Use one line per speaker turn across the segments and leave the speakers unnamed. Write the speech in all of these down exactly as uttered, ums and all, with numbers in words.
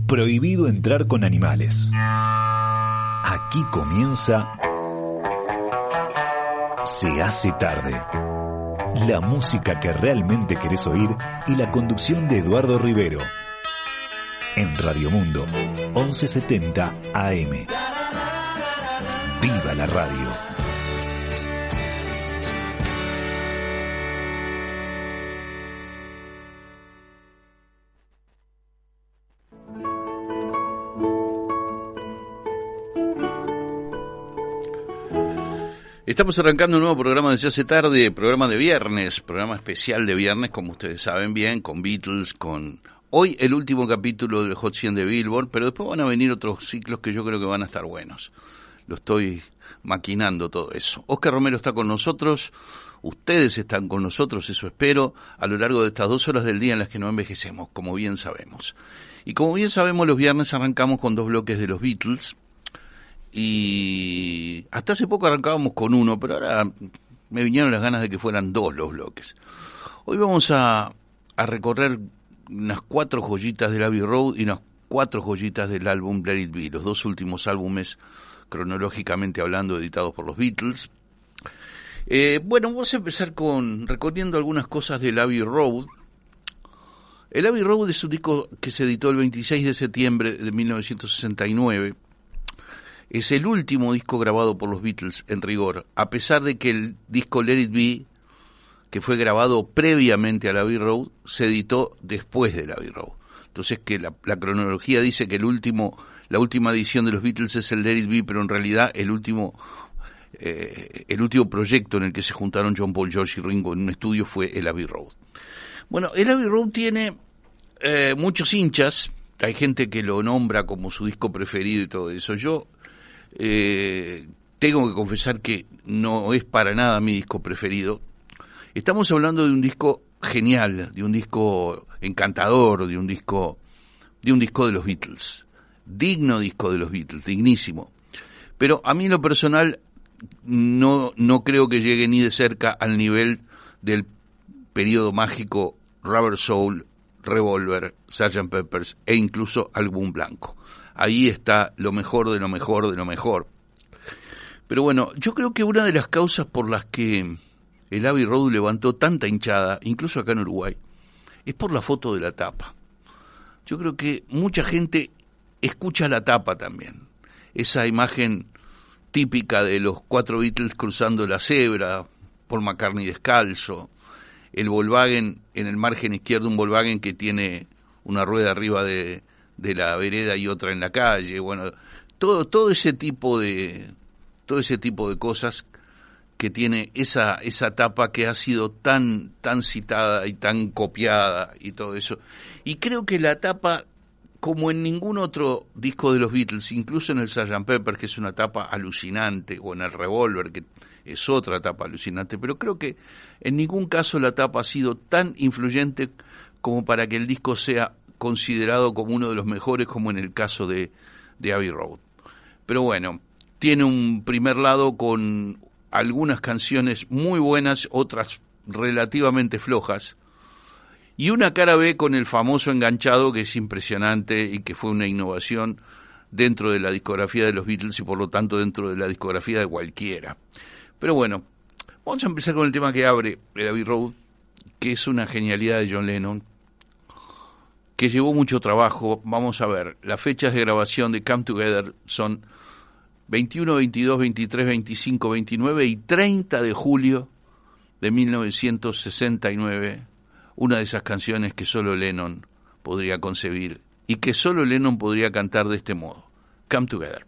Prohibido entrar con animales. Aquí comienza Se hace tarde. La música que realmente querés oír y la conducción de Eduardo Rivero. En Radio Mundo, once setenta A M. ¡Viva la radio!
Estamos arrancando un nuevo programa de Se hace tarde, programa de viernes, programa especial de viernes, como ustedes saben bien, con Beatles, con hoy el último capítulo del Hot cien de Billboard, pero después van a venir otros ciclos que yo creo que van a estar buenos. Lo estoy maquinando todo eso. Oscar Romero está con nosotros, ustedes están con nosotros, eso espero, a lo largo de estas dos horas del día en las que no envejecemos, como bien sabemos. Y como bien sabemos, los viernes arrancamos con dos bloques de los Beatles. Y hasta hace poco arrancábamos con uno, pero ahora me vinieron las ganas de que fueran dos los bloques. Hoy vamos a, a recorrer unas cuatro joyitas del Abbey Road y unas cuatro joyitas del álbum Let It Be, los dos últimos álbumes cronológicamente hablando editados por los Beatles. Eh, bueno, vamos a empezar con recorriendo algunas cosas del Abbey Road. El Abbey Road es un disco que se editó el veintiséis de septiembre de mil novecientos sesenta y nueve. Es el último disco grabado por los Beatles, en rigor, a pesar de que el disco Let It Be, que fue grabado previamente al Abbey Road, se editó después del Abbey Road. Entonces que la, la cronología dice que el último, la última edición de los Beatles es el Let It Be, pero en realidad el último, eh, el último proyecto en el que se juntaron John, Paul, George y Ringo en un estudio fue el Abbey Road. Bueno, el Abbey Road tiene eh, muchos hinchas, hay gente que lo nombra como su disco preferido y todo eso. Yo Eh, tengo que confesar que no es para nada mi disco preferido. Estamos hablando de un disco genial, de un disco encantador, de un disco de un disco de los Beatles, digno disco de los Beatles, dignísimo. Pero a mí en lo personal no no creo que llegue ni de cerca al nivel del periodo mágico Rubber Soul, Revolver, sergeant Pepper's e incluso Álbum Blanco. Ahí está lo mejor de lo mejor de lo mejor. Pero bueno, yo creo que una de las causas por las que el Abbey Road levantó tanta hinchada, incluso acá en Uruguay, es por la foto de la tapa. Yo creo que mucha gente escucha la tapa también. Esa imagen típica de los cuatro Beatles cruzando la cebra, Paul McCartney descalzo, el Volkswagen en el margen izquierdo, un Volkswagen que tiene una rueda arriba de... de la vereda y otra en la calle, bueno, todo todo ese tipo de todo ese tipo de cosas que tiene esa esa tapa que ha sido tan tan citada y tan copiada y todo eso. Y creo que la tapa, como en ningún otro disco de los Beatles, incluso en el sergeant Pepper, que es una tapa alucinante, o en el Revolver, que es otra tapa alucinante, pero creo que en ningún caso la tapa ha sido tan influyente como para que el disco sea considerado como uno de los mejores, como en el caso de, de Abbey Road. Pero bueno, tiene un primer lado con algunas canciones muy buenas, otras relativamente flojas, y una cara B con el famoso enganchado, que es impresionante y que fue una innovación dentro de la discografía de los Beatles y por lo tanto dentro de la discografía de cualquiera. Pero bueno, vamos a empezar con el tema que abre el Abbey Road, que es una genialidad de John Lennon, que llevó mucho trabajo. Vamos a ver, las fechas de grabación de Come Together son veintiuno, veintidós, veintitrés, veinticinco, veintinueve y treinta de julio de mil novecientos sesenta y nueve, una de esas canciones que solo Lennon podría concebir y que solo Lennon podría cantar de este modo, Come Together.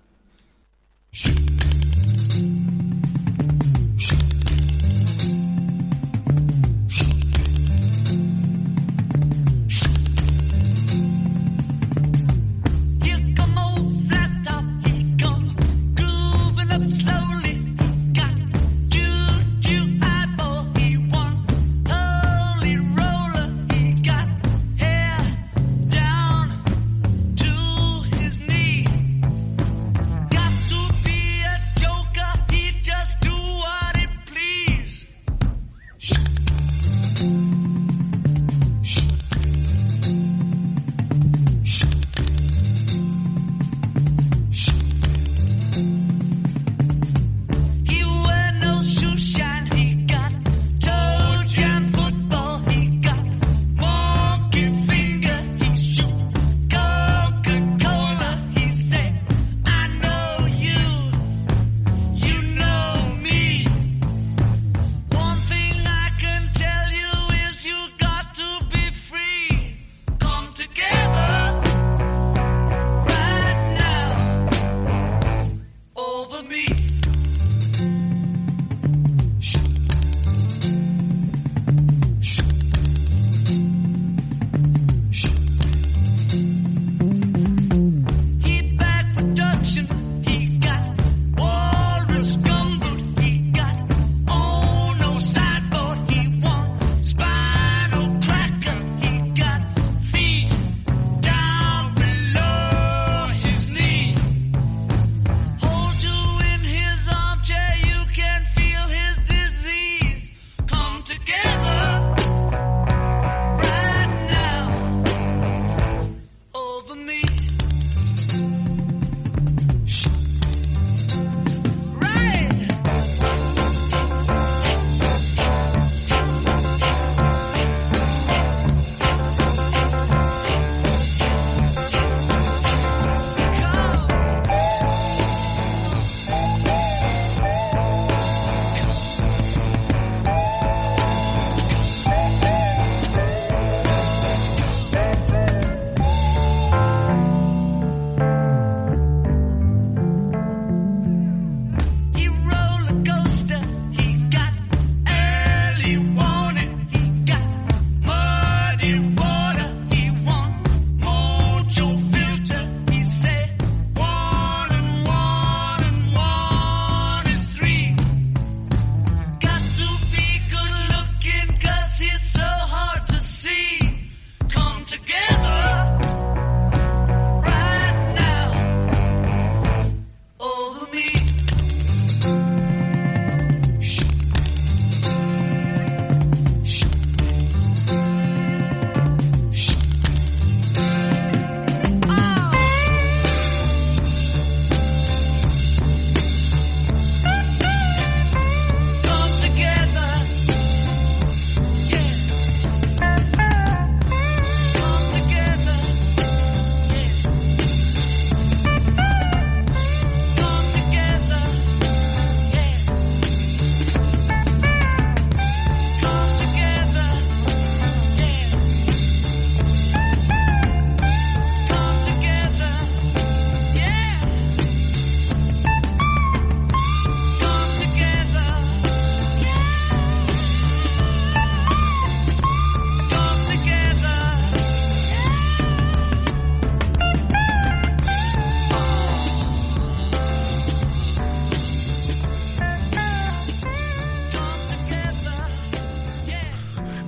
Got to be a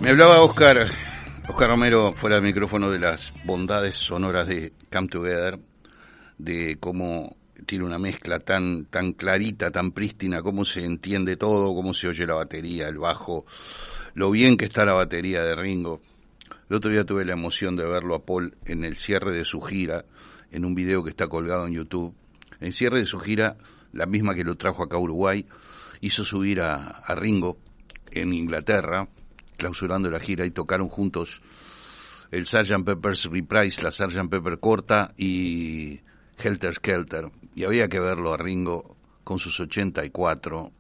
Me hablaba Oscar, Oscar Romero fuera del micrófono de las bondades sonoras de Come Together, de cómo tiene una mezcla tan tan clarita, tan prístina, cómo se entiende todo, cómo se oye la batería, el bajo, lo bien que está la batería de Ringo. El otro día tuve la emoción de verlo a Paul en el cierre de su gira, en un video que está colgado en YouTube. En el cierre de su gira, la misma que lo trajo acá a Uruguay, hizo subir a, a Ringo en Inglaterra, clausurando la gira, y tocaron juntos el sergeant Pepper's Reprise, la sergeant Pepper corta y Helter Skelter. Y había que verlo a Ringo con sus ochenta y cuatro,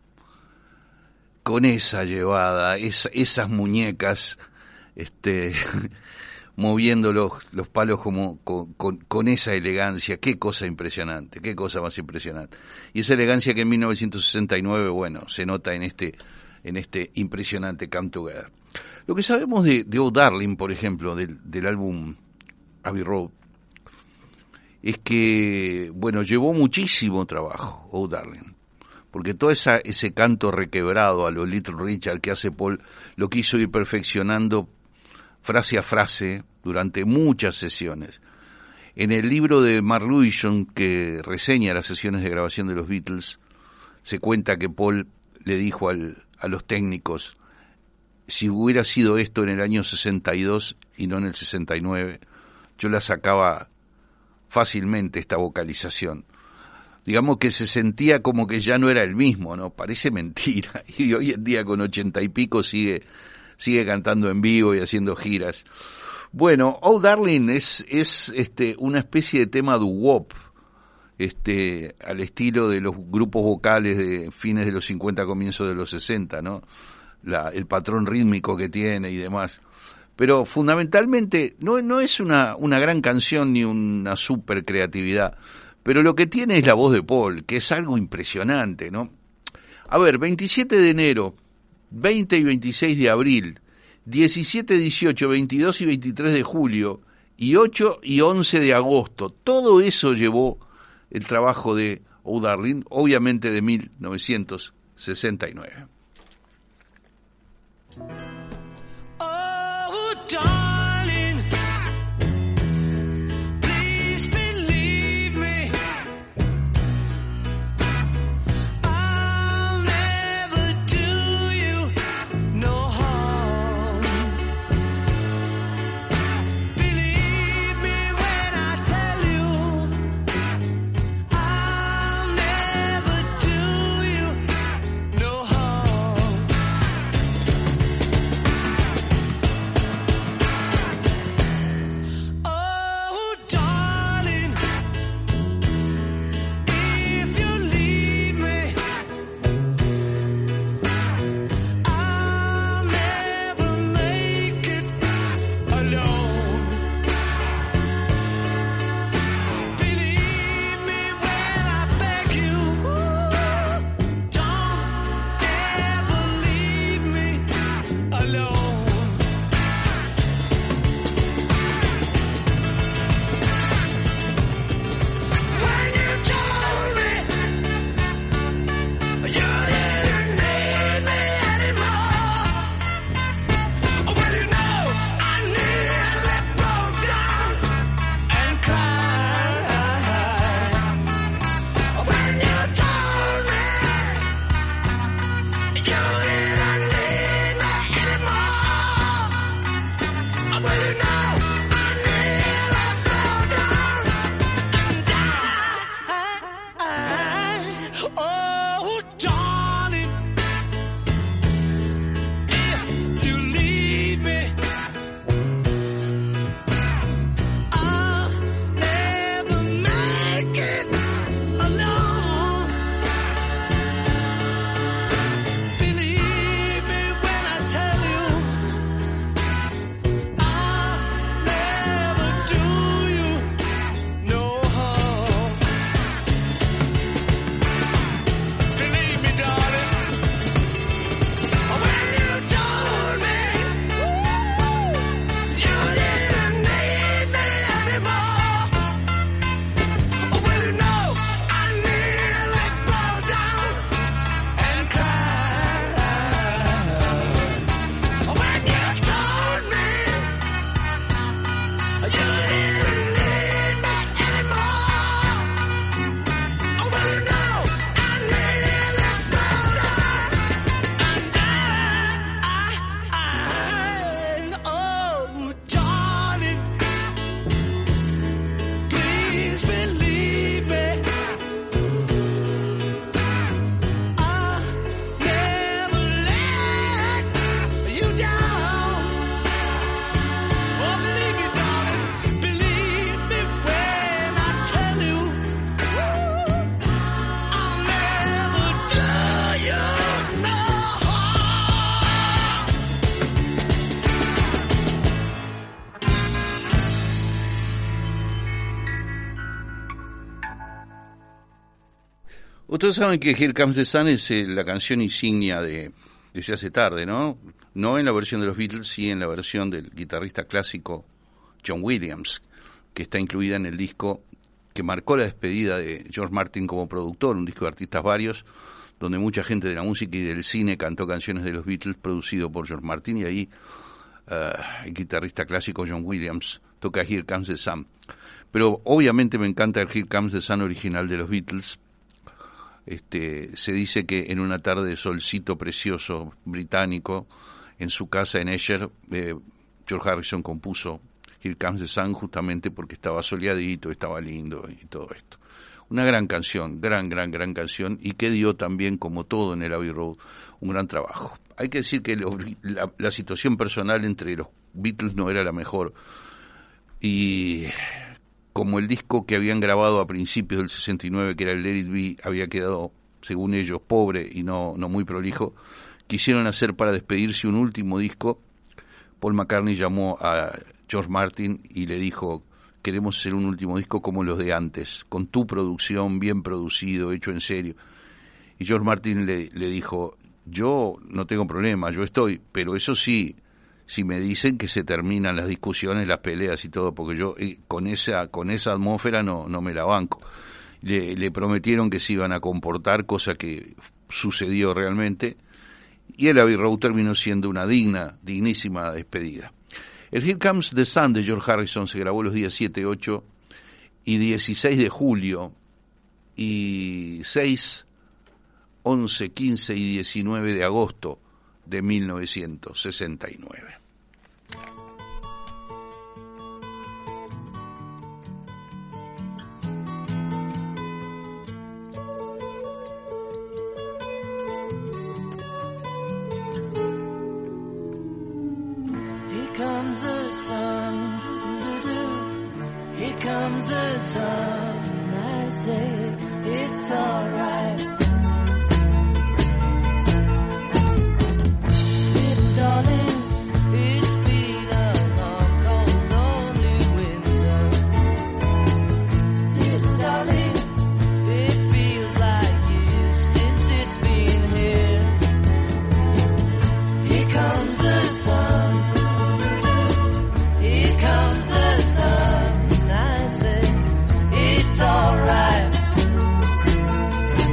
con esa llevada, esa, esas muñecas, este, moviendo los, los palos como con, con, con esa elegancia. Qué cosa impresionante, qué cosa más impresionante. Y esa elegancia que en mil novecientos sesenta y nueve, bueno, se nota en este en este impresionante Come Together. Lo que sabemos de, de Oh Darling, por ejemplo, del, del álbum Abbey Road, es que, bueno, llevó muchísimo trabajo, Oh Darling, porque todo esa, ese canto requebrado a lo Little Richard que hace Paul, lo quiso ir perfeccionando frase a frase durante muchas sesiones. En el libro de Mark Lewison, que reseña las sesiones de grabación de los Beatles, se cuenta que Paul le dijo al, a los técnicos: si hubiera sido esto en el año sesenta y dos y no en el sesenta y nueve, yo la sacaba fácilmente, esta vocalización. Digamos que se sentía como que ya no era el mismo, ¿no? Parece mentira. Y hoy en día, con ochenta y pico, sigue, sigue cantando en vivo y haciendo giras. Bueno, Oh Darling es, es este, una especie de tema doo-wop, este, al estilo de los grupos vocales de fines de los cincuenta, comienzos de los sesenta, ¿no? La, el patrón rítmico que tiene y demás. Pero fundamentalmente no, no es una, una gran canción ni una super creatividad, pero lo que tiene es la voz de Paul, que es algo impresionante, ¿no? A ver, veintisiete de enero, veinte y veintiséis de abril, diecisiete, dieciocho, veintidós y veintitrés de julio, y ocho y once de agosto, todo eso llevó el trabajo de Oh Darling, obviamente de mil novecientos sesenta y nueve.
Oh, darling, please believe me, I'll never do you no harm. Believe me when I tell you, I'll never do you no harm. Oh, darling, if you leave me, I'll never make it alone. Believe me when I beg you, don't ever leave me alone. When you told me you didn't need me anymore, well, you know I nearly broke down and cried. When you told me you didn't need me anymore, well, you know I nearly broke down and died. Oh, darling, if you leave me, I'll never make it alone. Believe me when I tell you, I'll Please believe me. I'll never let you down. Oh, believe me, darling. Believe me when I tell you. I'll never do you no harm.
Ustedes saben que Here Comes the Sun es eh, la canción insignia de, de Se hace tarde, ¿no? No en la versión de los Beatles, sí en la versión del guitarrista clásico John Williams, que está incluida en el disco que marcó la despedida de George Martin como productor, un disco de artistas varios, donde mucha gente de la música y del cine cantó canciones de los Beatles producido por George Martin, y ahí uh, el guitarrista clásico John Williams toca Here Comes the Sun. Pero obviamente me encanta el Here Comes the Sun original de los Beatles. Este, se dice que en una tarde de solcito precioso británico, en su casa en Esher, eh, George Harrison compuso Here Comes the Sun justamente porque estaba soleadito, estaba lindo y todo esto. Una gran canción, gran, gran, gran canción, y que dio también, como todo en el Abbey Road, un gran trabajo. Hay que decir que lo, la, la situación personal entre los Beatles no era la mejor, y como el disco que habían grabado a principios del sesenta y nueve, que era el Let It Be, había quedado, según ellos, pobre y no, no muy prolijo, quisieron hacer para despedirse un último disco. Paul McCartney llamó a George Martin y le dijo: queremos hacer un último disco como los de antes, con tu producción, bien producido, hecho en serio. Y George Martin le, le dijo: yo no tengo problema, yo estoy, pero eso sí, si me dicen que se terminan las discusiones, las peleas y todo, porque yo eh, con esa con esa atmósfera no no me la banco. Le, le prometieron que se iban a comportar, cosa que sucedió realmente, y el Abbey Road terminó siendo una digna, dignísima despedida. El Here Comes the Sun de George Harrison se grabó los días siete, ocho y dieciséis de julio, y seis, once, quince y diecinueve de agosto de mil novecientos sesenta y nueve.
Here comes the sun, doo-doo. Here comes the sun. I say it's alright. Darling, it's been a long, cold, lonely winter. Little darling, it feels like years since it's been here. Here comes the sun. Here comes the sun. I say it's alright.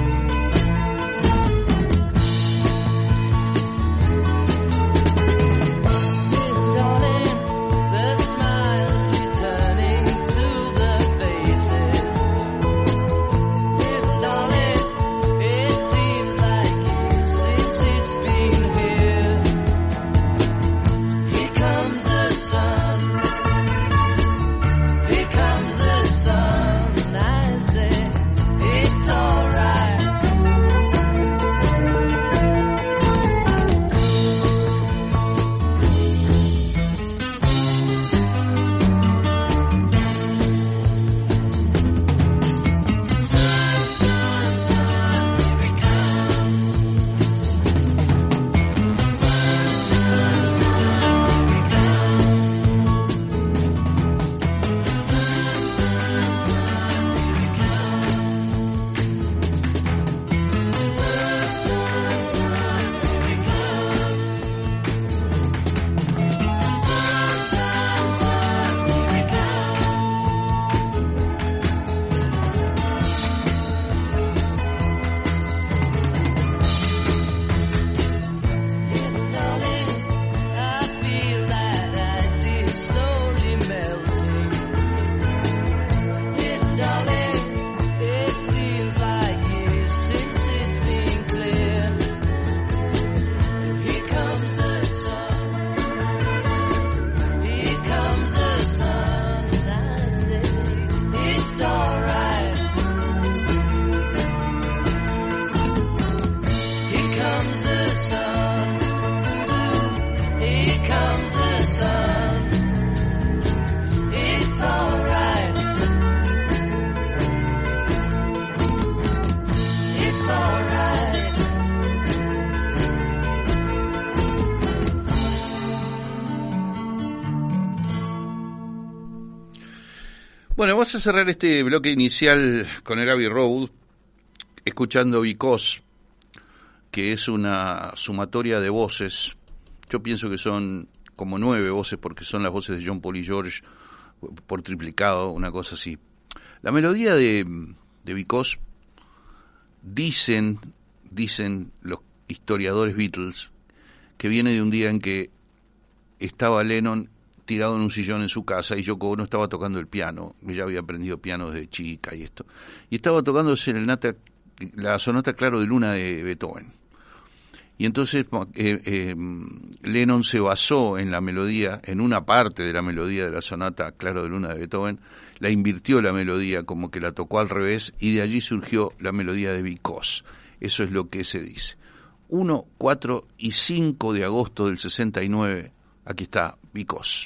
Bueno, vamos a cerrar este bloque inicial con el Abbey Road, escuchando Because, que es una sumatoria de voces. Yo pienso que son como nueve voces, porque son las voces de John Paul y George por triplicado, una cosa así. La melodía de, de Because, dicen, dicen los historiadores Beatles, que viene de un día en que estaba Lennon tirado en un sillón en su casa y Yoko Ono estaba tocando el piano. Ella había aprendido piano desde chica y esto. Y estaba tocando serenata, la sonata Claro de Luna de Beethoven. Y entonces eh, eh, Lennon se basó en la melodía, en una parte de la melodía de la sonata Claro de Luna de Beethoven, la invirtió la melodía, como que la tocó al revés, y de allí surgió la melodía de Because. Eso es lo que se dice. uno, cuatro y cinco de agosto del sesenta y nueve, aquí está Because.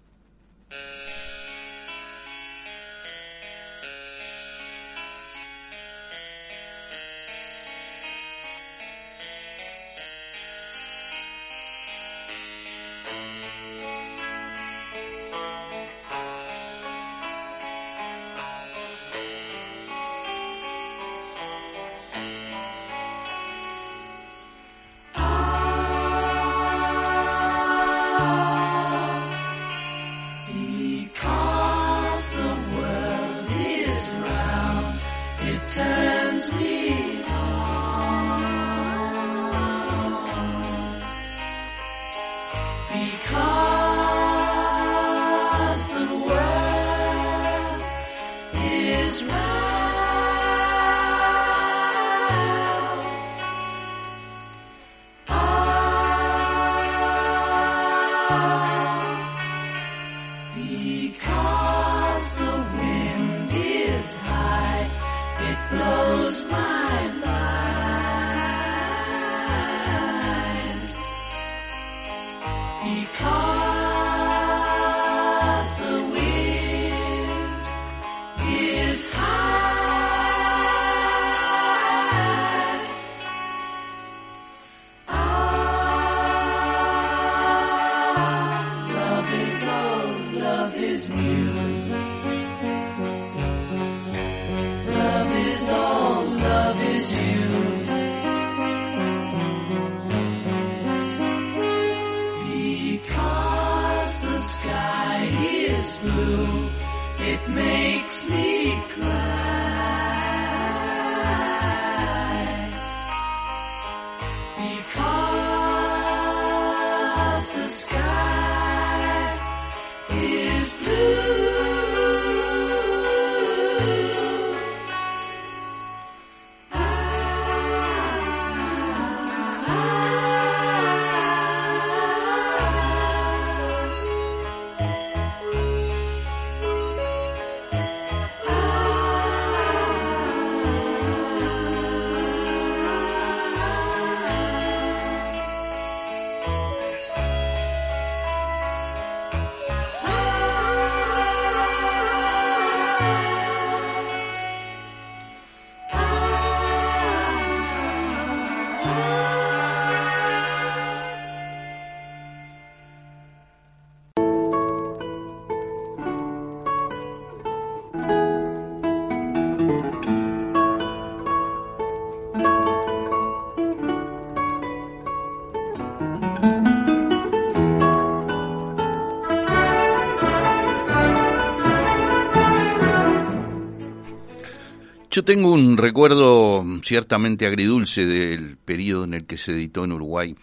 Yo tengo un recuerdo ciertamente agridulce del periodo en el que se editó en Uruguay,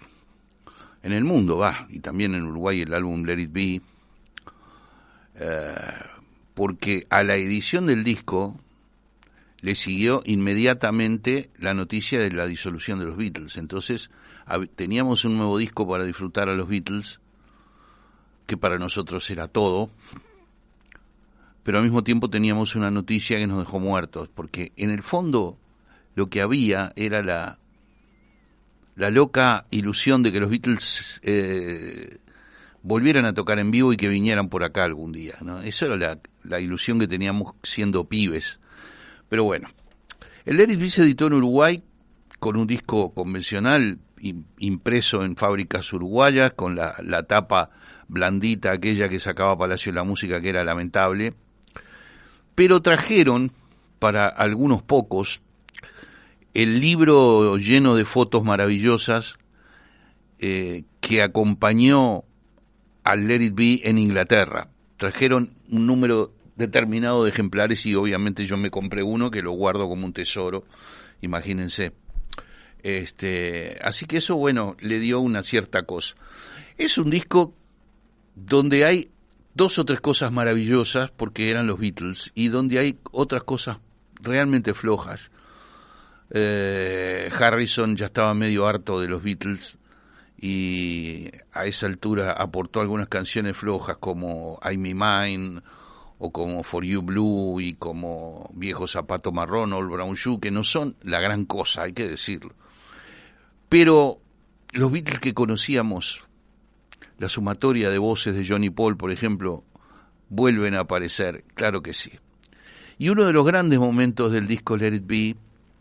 en el mundo, va, y también en Uruguay el álbum Let It Be, eh, porque a la edición del disco le siguió inmediatamente la noticia de la disolución de los Beatles. Entonces teníamos un nuevo disco para disfrutar a los Beatles, que para nosotros era todo, pero al mismo tiempo teníamos una noticia que nos dejó muertos, porque en el fondo lo que había era la la loca ilusión de que los Beatles eh, volvieran a tocar en vivo y que vinieran por acá algún día, ¿no? Esa era la, la ilusión que teníamos siendo pibes. Pero bueno, el Let It Be se editó en Uruguay con un disco convencional impreso en fábricas uruguayas, con la, la tapa blandita aquella que sacaba Palacio de la Música, que era lamentable. pero trajeron para algunos pocos el libro lleno de fotos maravillosas eh, que acompañó al Let It Be en Inglaterra. Trajeron un número determinado de ejemplares y obviamente yo me compré uno que lo guardo como un tesoro, imagínense. Este, así que eso, bueno, le dio una cierta cosa. Es un disco donde hay dos o tres cosas maravillosas porque eran los Beatles y donde hay otras cosas realmente flojas. Eh, Harrison ya estaba medio harto de los Beatles y a esa altura aportó algunas canciones flojas como I'm Me Mine o como For You Blue y como Viejo Zapato Marrón o Old Brown Shoe, que no son la gran cosa, hay que decirlo. Pero los Beatles que conocíamos, la sumatoria de voces de Johnny Paul, por ejemplo, vuelven a aparecer, claro que sí. Y uno de los grandes momentos del disco Let It Be,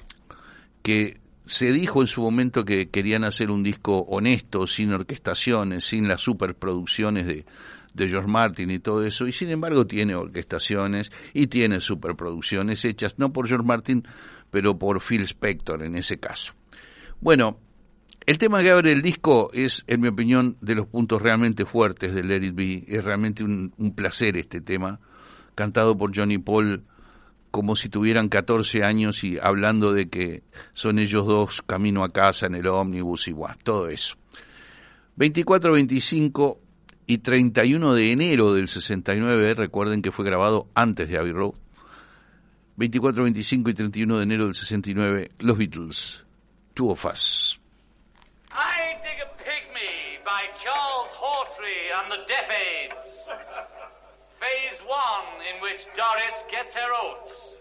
que se dijo en su momento que querían hacer un disco honesto, sin orquestaciones, sin las superproducciones de, de George Martin y todo eso, y sin embargo tiene orquestaciones y tiene superproducciones hechas no por George Martin, pero por Phil Spector en ese caso. Bueno, el tema que abre el disco es, en mi opinión, de los puntos realmente fuertes de Let It Be. Es realmente un, un placer este tema, cantado por Johnny Paul como si tuvieran catorce años y hablando de que son ellos dos camino a casa en el ómnibus y bueno, todo eso. veinticuatro, veinticinco y treinta y uno de enero del sesenta y nueve, recuerden que fue grabado antes de Abbey Road. veinticuatro, veinticinco y treinta y uno de enero del sesenta y nueve, los Beatles, Two of Us.
I Dig a Pygmy by Charles Hawtrey and the Deaf Aids. Phase one, in which Doris gets her oats.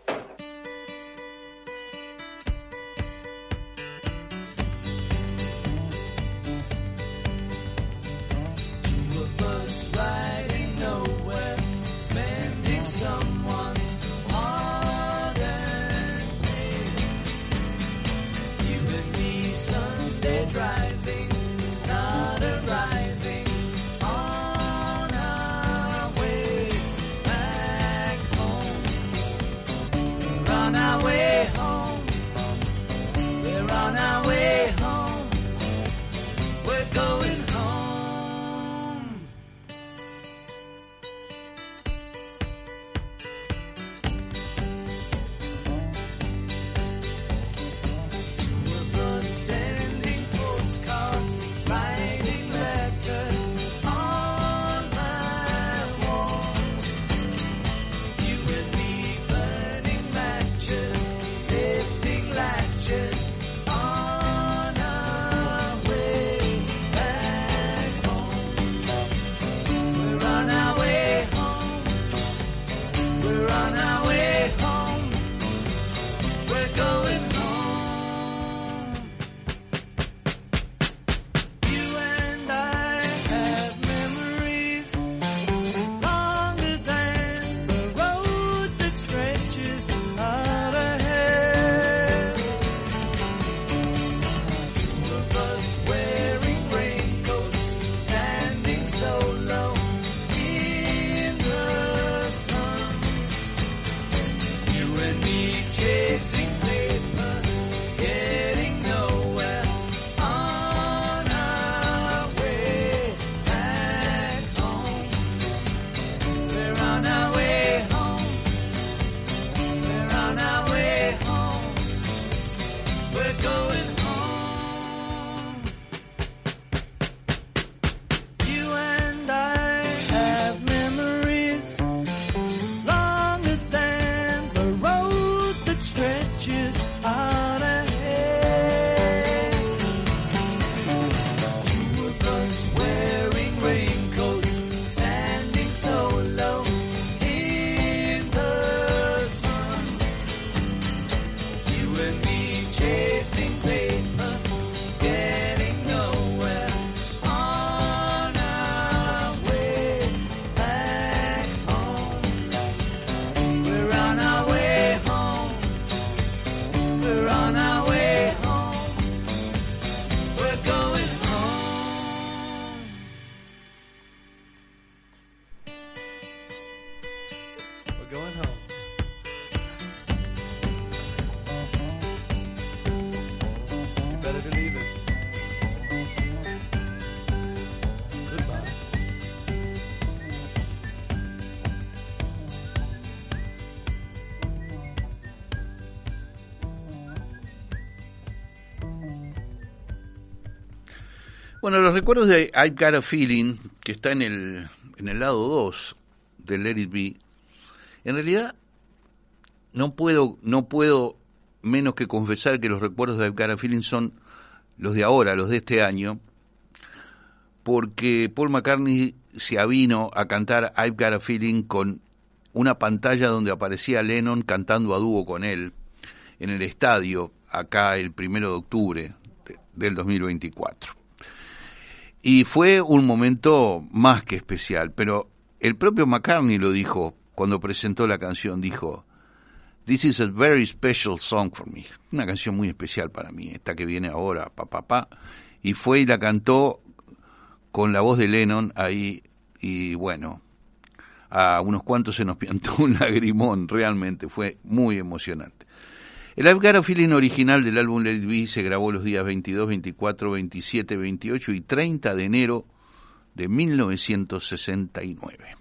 Two of us riding nowhere, spending someone's hard-earned pay. You and me Sunday driving, not arriving on our way back home. We're on our way home. We're on our way home. We're going home. Two of us sending postcards, writing letters on my wall. You and me burning matches, lifting latches on our way back home. We're on our way home. We're on our way home. We're going home. You and I have memories longer than the road that stretches out ahead. Two of us wearing raincoats, standing so low in the sun. You and me chasing paper, getting nowhere on our way back home. We're on our way home. We're on our way home. We're going home. You and I have memories longer than the road that stretches out ahead. Two of us wearing raincoats, standing so low in
Bueno, los recuerdos de I've Got a Feeling, que está en el, en el lado dos de Let It Be, en realidad no puedo, no puedo menos que confesar que los recuerdos de I've Got a Feeling son los de ahora, los de este año, porque Paul McCartney se avino a cantar I've Got a Feeling con una pantalla donde aparecía Lennon cantando a dúo con él en el estadio, acá el primero de octubre de, del dos mil veinticuatro. Y fue un momento más que especial, pero el propio McCartney lo dijo cuando presentó la canción, dijo: "This is a very special song for me", una canción muy especial para mí, esta que viene ahora, pa, pa, pa, y fue y la cantó con la voz de Lennon ahí, y bueno, a unos cuantos se nos piantó un lagrimón, realmente fue muy emocionante. El I've Got a Feeling original del álbum Let It Be se grabó los días veintidós, veinticuatro, veintisiete, veintiocho y treinta de enero de mil novecientos sesenta y nueve.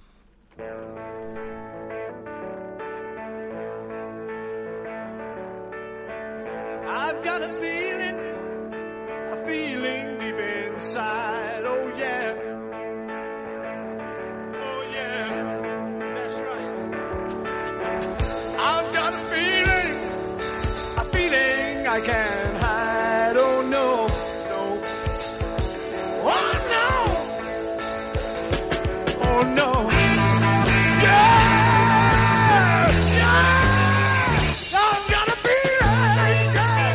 I've got a feeling, a feeling deep inside, oh yeah, oh yeah, that's right. I've got a feeling, a feeling I can't hide, oh no, no, oh no, oh no, yeah, yeah, I've got a feeling, yeah.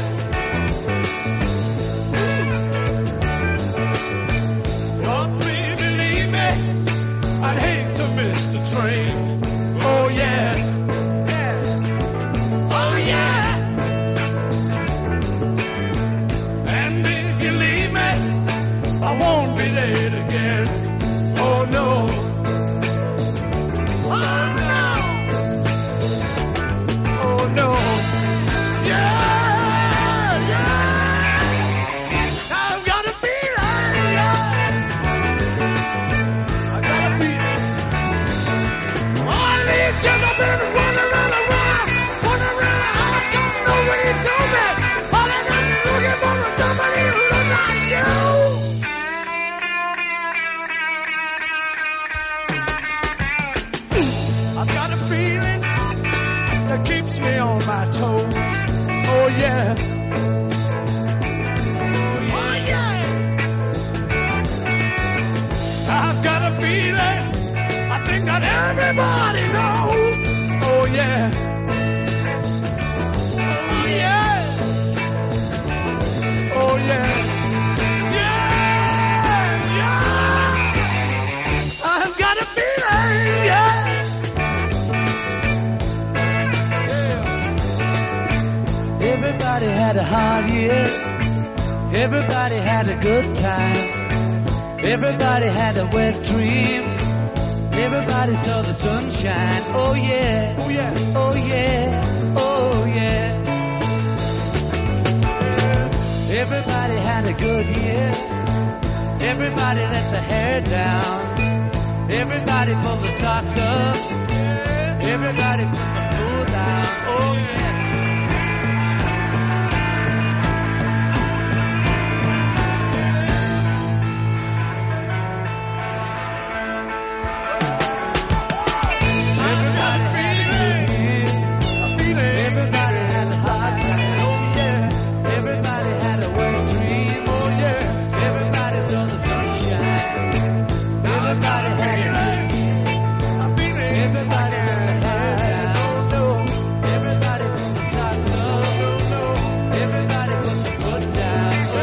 Oh, please believe me, I'd hate to miss the train. Oh yeah, yeah, oh yeah. And if you leave me, I won't be late again. Oh no, oh no, oh no, yeah, yeah. I've got a feeling, yeah. I got a feeling. Oh, I need you to be running around, around, running around. I don't know what you do, man. All I got is looking for somebody who looks like you. I've got a feeling that keeps me on my toes. Oh yeah. Oh yeah. I've got a feeling I think that everybody knows. Oh yeah. Oh yeah. Oh yeah. Yeah, yeah. I've got a feeling, yeah. Everybody had a hard year. Everybody had a good time. Everybody had a wet dream. Everybody saw the sunshine. Oh yeah. Oh yeah. Oh yeah. Oh yeah. Everybody had a good year. Everybody let the hair down. Everybody pulled the socks up. Everybody put the food down. Oh yeah. Everybody had a good year. Everybody had a hard time. Oh yeah. Everybody had a wet dream. Oh yeah. Everybody saw the sunshine. Everybody had a good year. Everybody had a hard time. Oh no. Everybody put the socks up. Oh no. Everybody put the foot down. Oh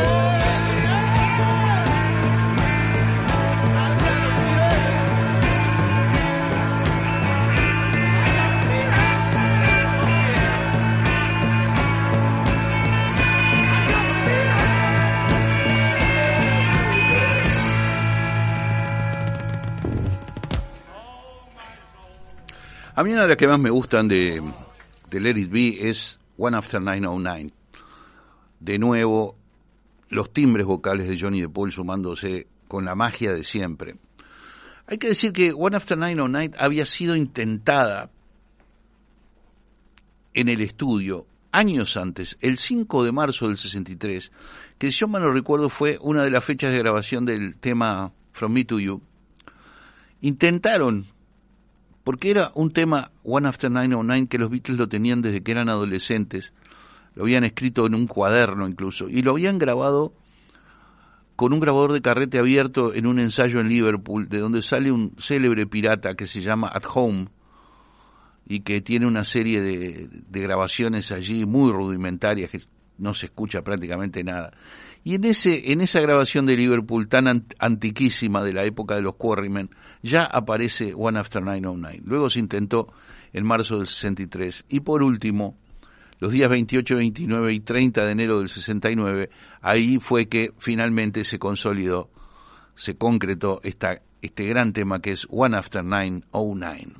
A mí una de las que más me gustan de, de Let It Be es One After nine oh nine. De nuevo, los timbres vocales de Johnny y de Paul sumándose con la magia de siempre. Hay que decir que One After nine oh nine había sido intentada en el estudio años antes, el cinco de marzo del sesenta y tres, que si yo mal no recuerdo fue una de las fechas de grabación del tema From Me to You, intentaron, porque era un tema One After nine oh nine que los Beatles lo tenían desde que eran adolescentes, lo habían escrito en un cuaderno incluso, y lo habían grabado con un grabador de carrete abierto en un ensayo en Liverpool, de donde sale un célebre pirata que se llama At Home, y que tiene una serie de, de grabaciones allí muy rudimentarias, que no se escucha prácticamente nada. Y en ese en esa grabación de Liverpool tan ant- antiquísima de la época de los Quarrymen, ya aparece One After nine oh nine. Luego se intentó en marzo del sesenta y tres. Y por último, los días veintiocho, veintinueve y treinta de enero del sesenta y nueve, ahí fue que finalmente se consolidó, se concretó esta, este gran tema que es One After nine oh nine.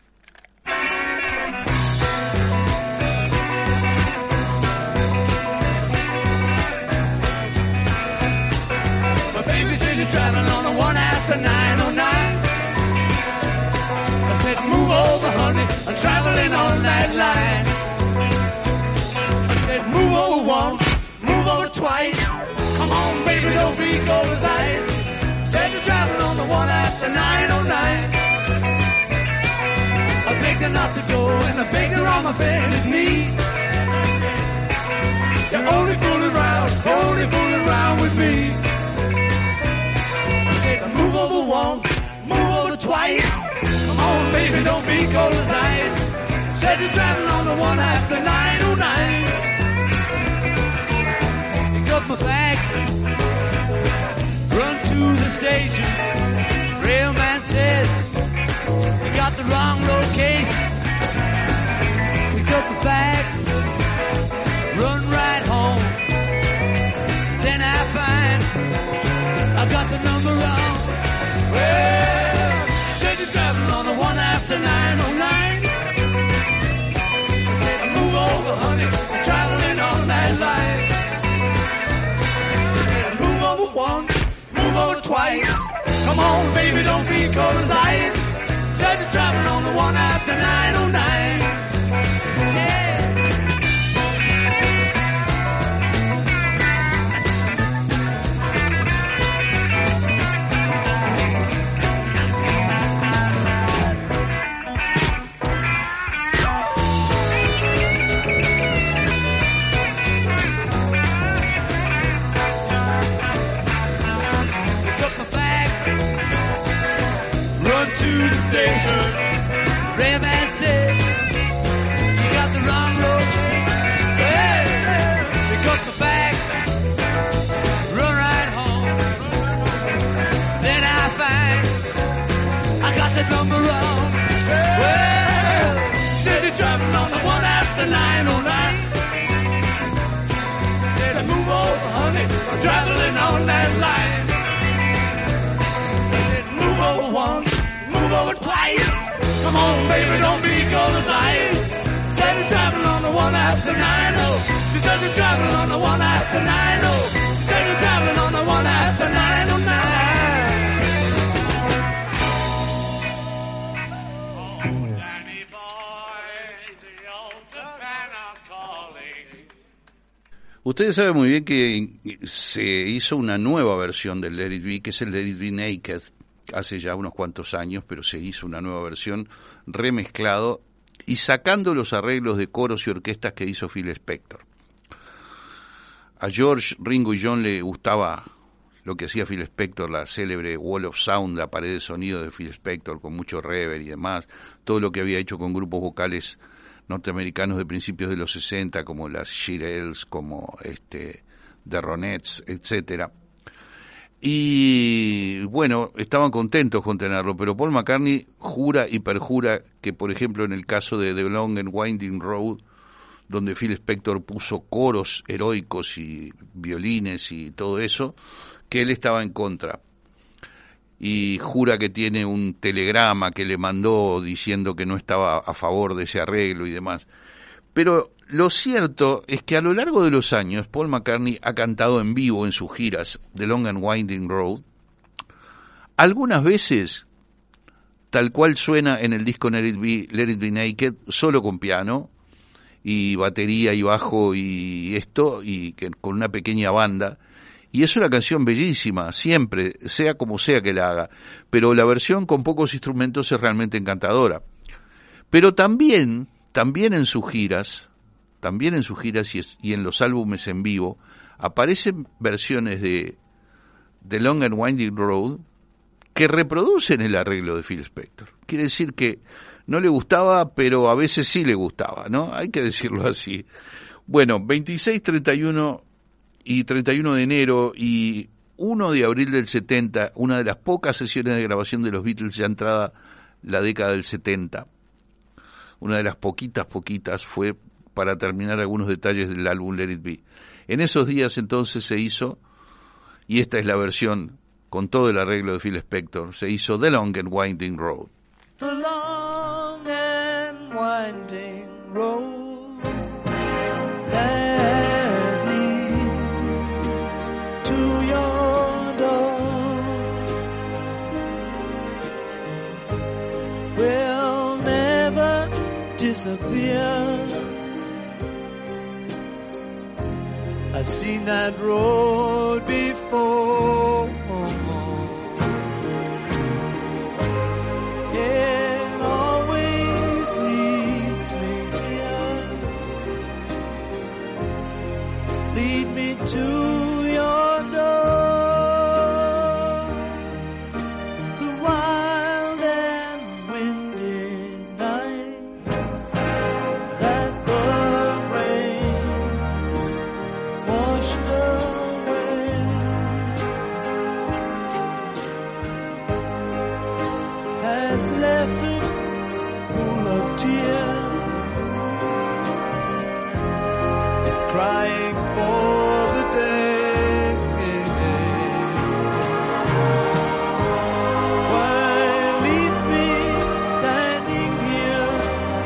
Traveling on the one after nine oh nine. I said, move over, honey, I'm traveling on that line. I said, move over once, move over twice. Come on, baby, don't be cold as ice. Said you're traveling on the one after nine oh nine. I begged her not to go, and I begged her on my bended knee. You're only fooling around, only fooling around with me. Move over once, move over twice. Come on, baby, don't be cold as ice. Said you're driving on the one after nine oh nine. Pick up my bags, run to the station. Railman says you got the wrong location. Pick up the bag, run right home. Then I find I got the number wrong. Well, said you're traveling on the one after nine oh nine. Move over, honey, I'm traveling on that line. Move over once, move over twice. Come on, baby, don't be cold as ice. Said you're traveling on the one after nine oh nine. Yeah. Station. Rayman said you got the wrong road. Hey, pick up the bag, run right home. Then I find I got the number wrong. Well, said you're driving on the one after nine oh nine. Said I move over, honey, I'm traveling on that line. Said move over once, move over twice. Come on, baby, don't be cold as ice. Said you're traveling on the one after nine oh. She said you're traveling on the one after nine oh. She said you're traveling on the one after nine oh nine.
Oh, Danny boy, the old Savannah calling.
Ustedes saben muy bien que se hizo una nueva versión del Let It Be, que es el Let It Be Naked, hace ya unos cuantos años, pero se hizo una nueva versión remezclado y sacando los arreglos de coros y orquestas que hizo Phil Spector. A George, Ringo y John le gustaba lo que hacía Phil Spector, la célebre Wall of Sound, la pared de sonido de Phil Spector con mucho reverb y demás, todo lo que había hecho con grupos vocales norteamericanos de principios de los sesenta, como las Shirelles, como este The Ronettes, etcétera. Y bueno, estaban contentos con tenerlo, pero Paul McCartney jura y perjura que, por ejemplo, en el caso de The Long and Winding Road, donde Phil Spector puso coros heroicos y violines y todo eso, que él estaba en contra. Y jura que tiene un telegrama que le mandó diciendo que no estaba a favor de ese arreglo y demás. Pero lo cierto es que a lo largo de los años Paul McCartney ha cantado en vivo en sus giras The Long and Winding Road, algunas veces tal cual suena en el disco Let It Be, Let It Be Naked, solo con piano, y batería y bajo y esto, y que, con una pequeña banda. Y es una canción bellísima, siempre, sea como sea que la haga. Pero la versión con pocos instrumentos es realmente encantadora. Pero también, también en sus giras, también en sus giras y, y en los álbumes en vivo, aparecen versiones de, de Long and Winding Road que reproducen el arreglo de Phil Spector. Quiere decir que no le gustaba, pero a veces sí le gustaba, ¿no? Hay que decirlo así. Bueno, veintiséis, treinta y uno y treinta y uno de enero y uno de abril del setenta, una de las pocas sesiones de grabación de los Beatles ya entrada la década del setenta. Una de las poquitas, poquitas fue para terminar algunos detalles del álbum Let It Be. En esos días entonces se hizo, y esta es la versión con todo el arreglo de Phil Spector, se hizo The Long and Winding Road.
The long and winding road that leads to your door will never disappear. I've seen that road before. It always leads me here. Lead me to your door. The wild and windy night that the rain washed away has left a pool of tears, crying for the day why leave me standing here?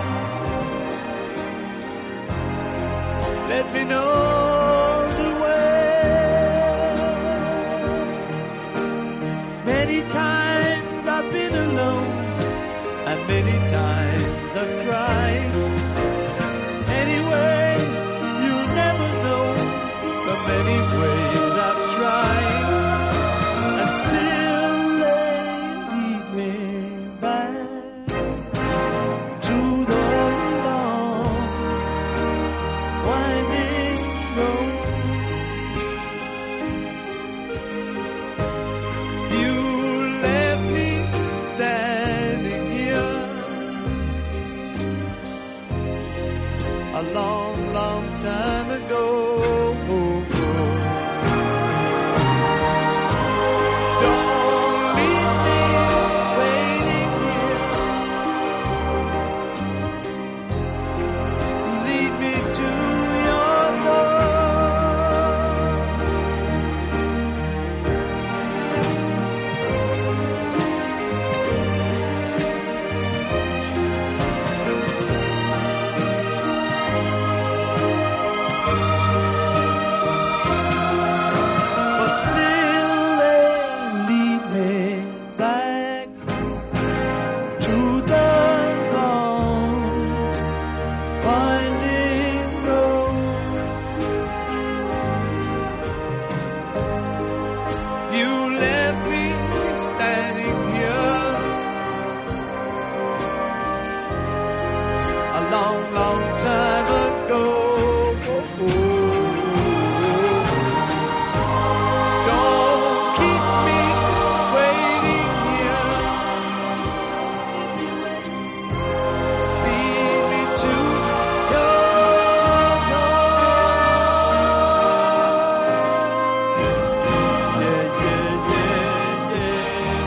Let me know the way. Many times I've been alone, and many times I've cried. Anyway, you'll never know the many ways I've tried, and still they lead me back to the long winding road. You left me standing here a long, long time ago. Don't leave me waiting here. Lead me to your door. But still they lead me back to the long winding road. You left me standing here a long, long time ago. Don't keep me waiting here. Lead me to your door. Yeah, yeah, yeah, yeah.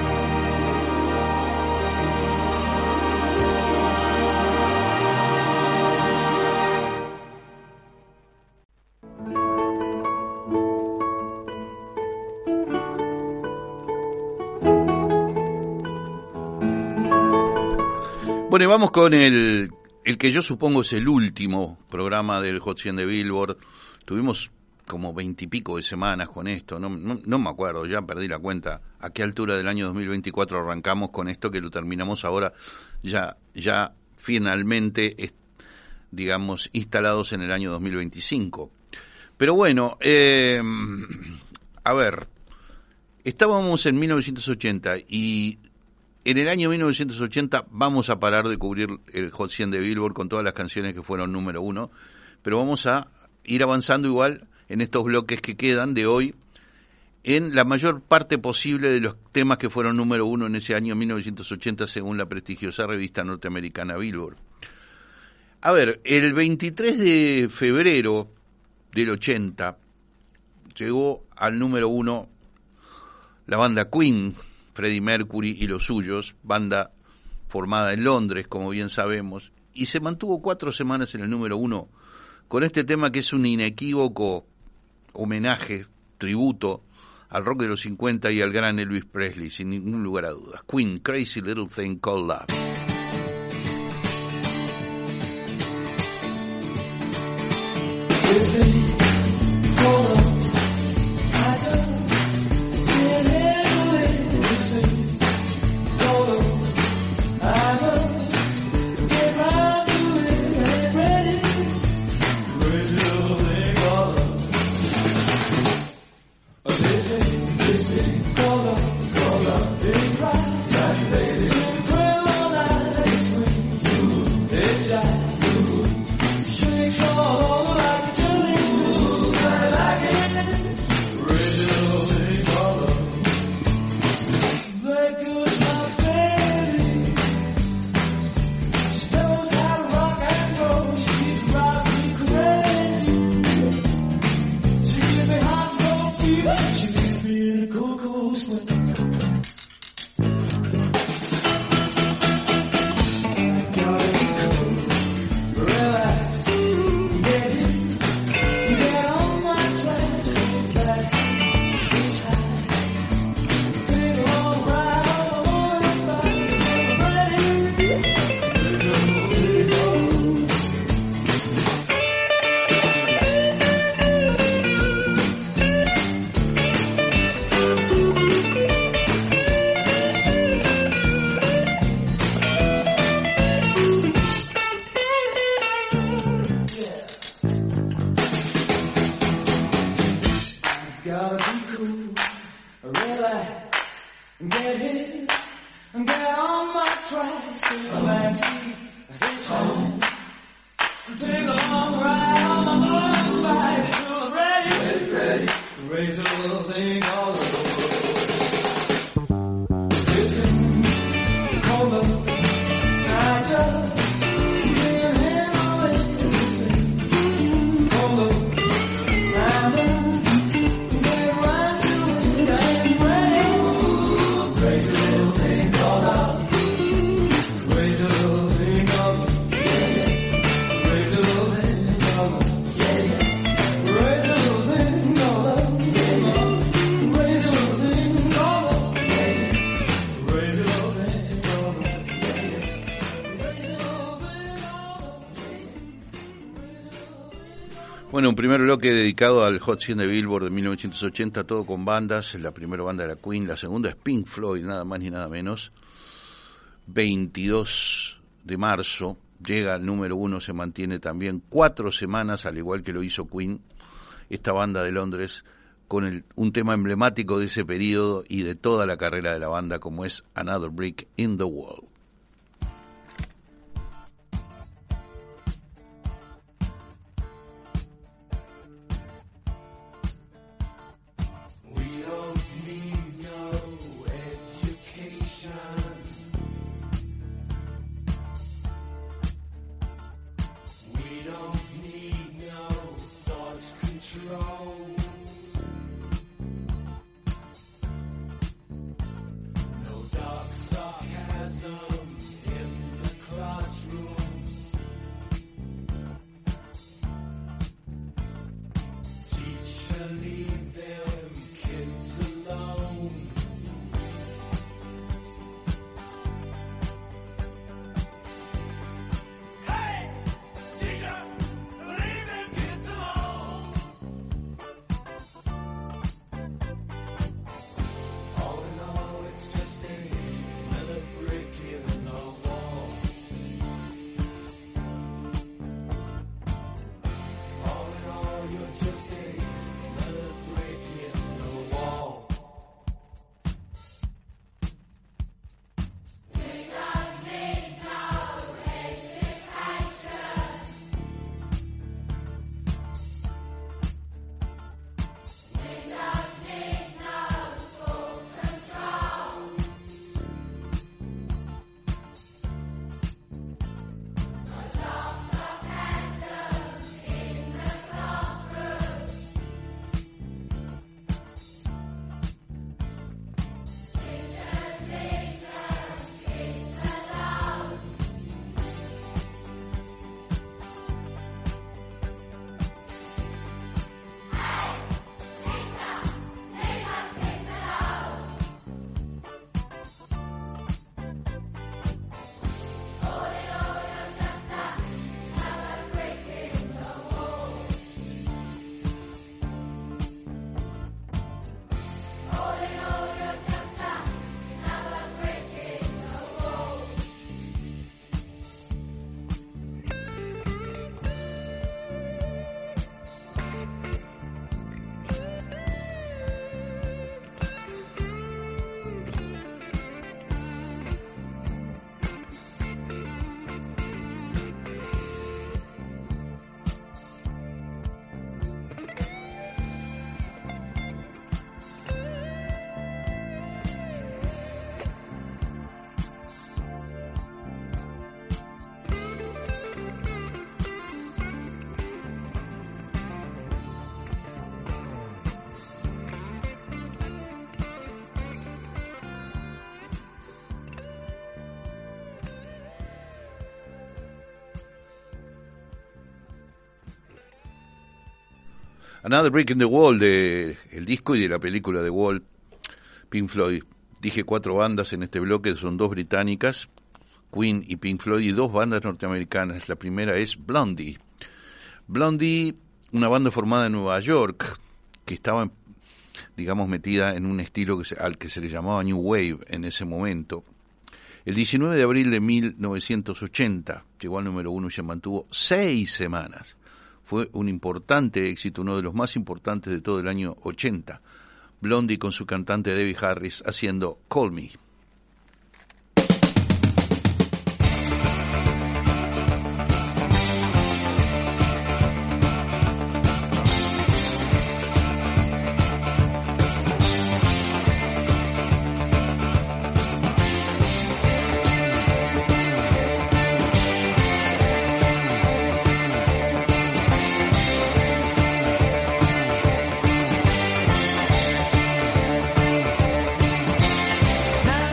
Bueno, y vamos con el, el que yo supongo es el último programa del Hot cien de Billboard. Tuvimos como veintipico de semanas con esto, no, no, no me acuerdo, ya perdí la cuenta a qué altura del año dos mil veinticuatro arrancamos con esto, que lo terminamos ahora, ya, ya finalmente es- digamos, instalados en el año dos mil veinticinco. Pero bueno, eh, a ver, estábamos en mil novecientos ochenta y en el año mil novecientos ochenta vamos a parar de cubrir el Hot cien de Billboard con todas las canciones que fueron número uno, pero vamos a ir avanzando igual en estos bloques que quedan de hoy en la mayor parte posible de los temas que fueron número uno en ese año mil novecientos ochenta según la prestigiosa revista norteamericana Billboard. A ver, el veintitrés de febrero del ochenta llegó al número uno la banda Queen, Freddie Mercury y los suyos, banda formada en Londres, como bien sabemos, y se mantuvo cuatro semanas en el número uno con este tema que es un inequívoco homenaje, tributo al rock de los cincuenta y al gran Elvis Presley, sin ningún lugar a dudas. Queen, Crazy Little Thing Called Love. Bueno, un primer bloque dedicado al Hot cien de Billboard de mil novecientos ochenta, todo con bandas. La primera banda era Queen, la segunda es Pink Floyd, nada más ni nada menos. veintidós de marzo, llega al número uno, se mantiene también cuatro semanas, al igual que lo hizo Queen, esta banda de Londres, con el, un tema emblemático de ese periodo y de toda la carrera de la banda, como es Another Brick in the Wall.
No dark sarcasm.
Another Brick in the Wall, de el disco y de la película The Wall, Pink Floyd. Dije cuatro bandas en este bloque, son dos británicas, Queen y Pink Floyd, y dos bandas norteamericanas. La primera es Blondie. Blondie, una banda formada en Nueva York, que estaba, digamos, metida en un estilo que se, al que se le llamaba New Wave en ese momento. El diecinueve de abril de mil novecientos ochenta llegó al número uno y se mantuvo seis semanas. Fue un importante éxito, uno de los más importantes de todo el año ochenta. Blondie con su cantante Debbie Harris haciendo Call Me.
Now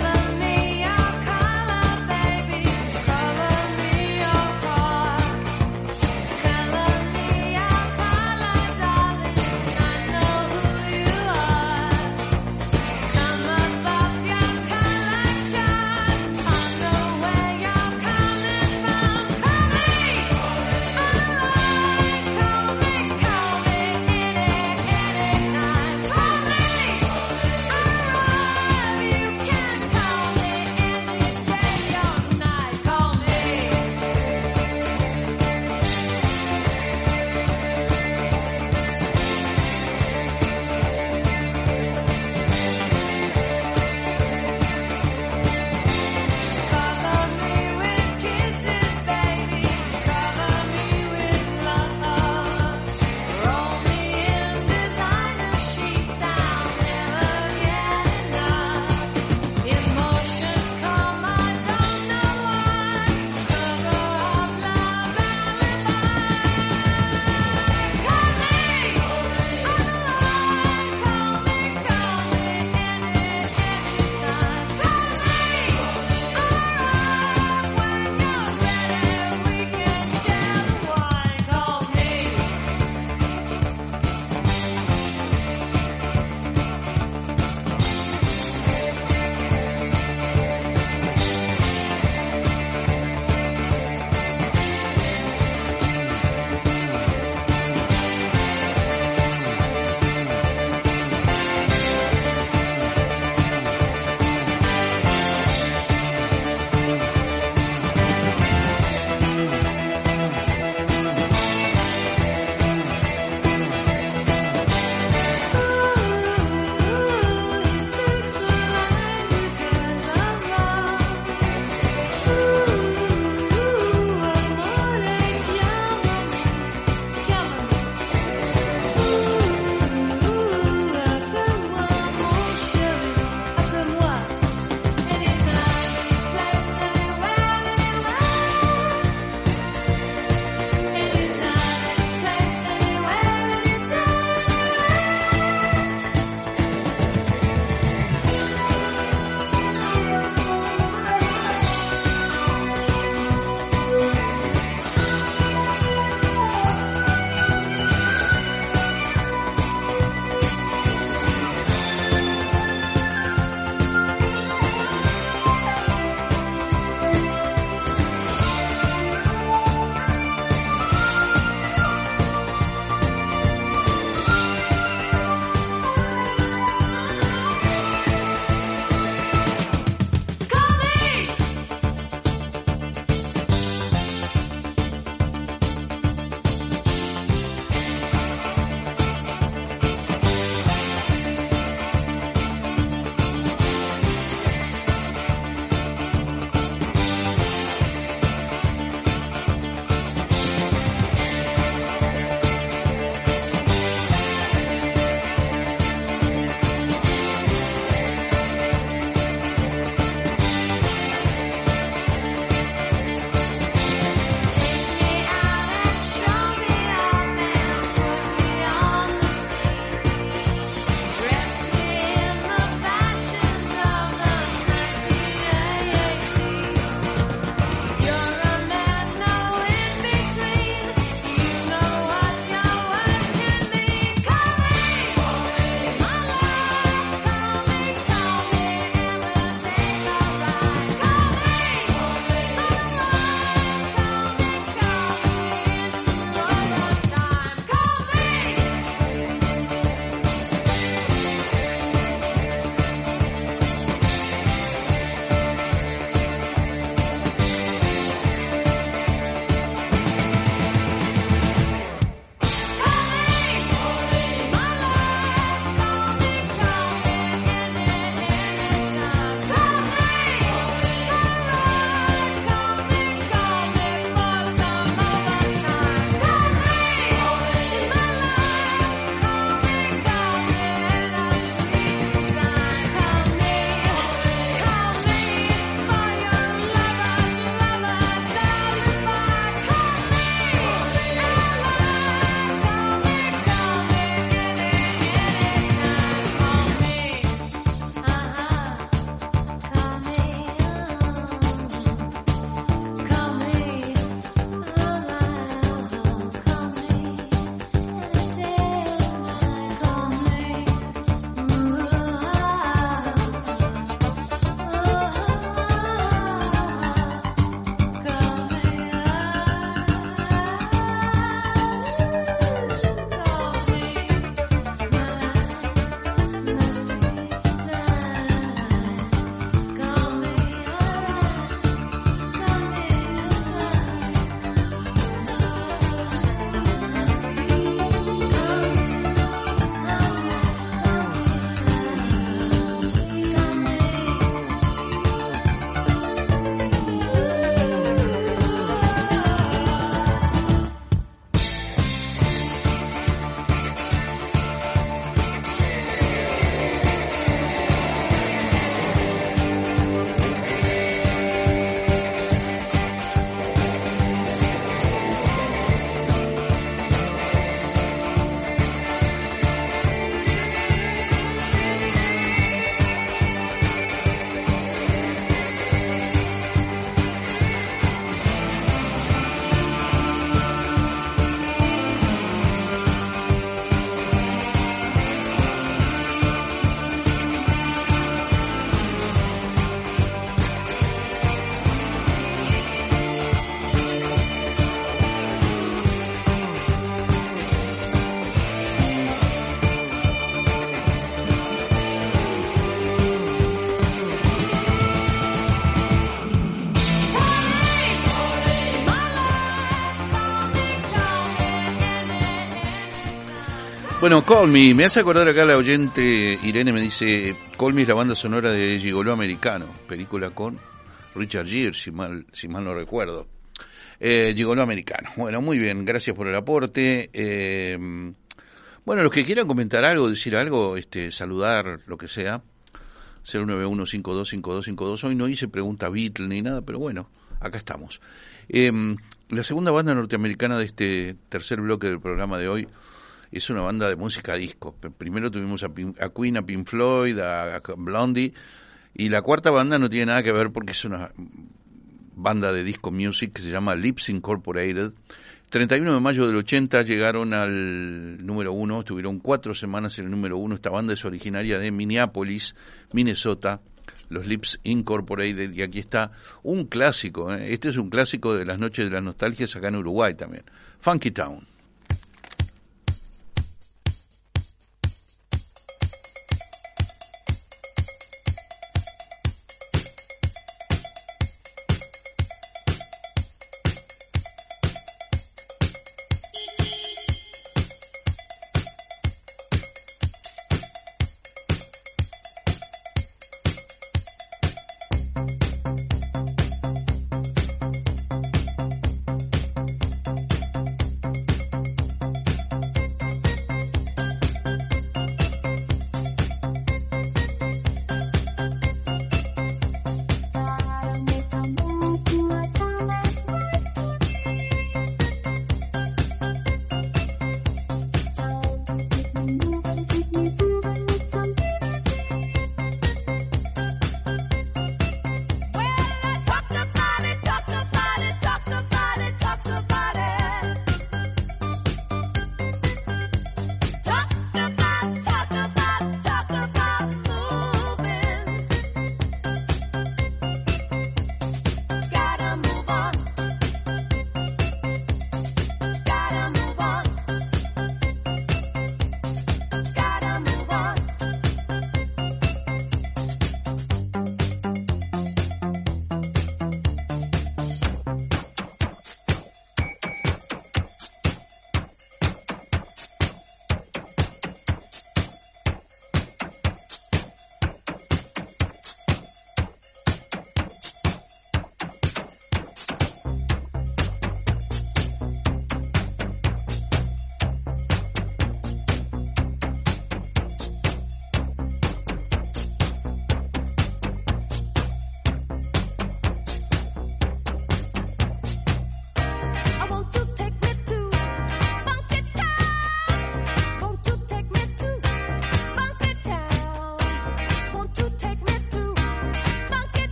Bueno, Call Me, me hace acordar acá la oyente Irene, me dice, Call Me es la banda sonora de Gigoló Americano, película con Richard Gere, si mal, si mal no recuerdo. Eh, Gigoló Americano. Bueno, muy bien, gracias por el aporte. Eh, bueno, los que quieran comentar algo, decir algo, este, saludar, lo que sea, cero nueve uno cinco dos cinco dos cinco dos. Hoy no hice pregunta Beatle ni nada, pero bueno, acá estamos. Eh, la segunda banda norteamericana de este tercer bloque del programa de hoy es una banda de música disco. Primero tuvimos a, Pink, a Queen, a Pink Floyd, a, a Blondie, y la cuarta banda no tiene nada que ver porque es una banda de disco music que se llama Lips Incorporated. treinta y uno de mayo del ochenta llegaron al número uno, estuvieron cuatro semanas en el número uno. Esta banda es originaria de Minneapolis, Minnesota, los Lips Incorporated, y aquí está un clásico, ¿eh? Este es un clásico de las noches de las nostalgias acá en Uruguay también, Funky Town.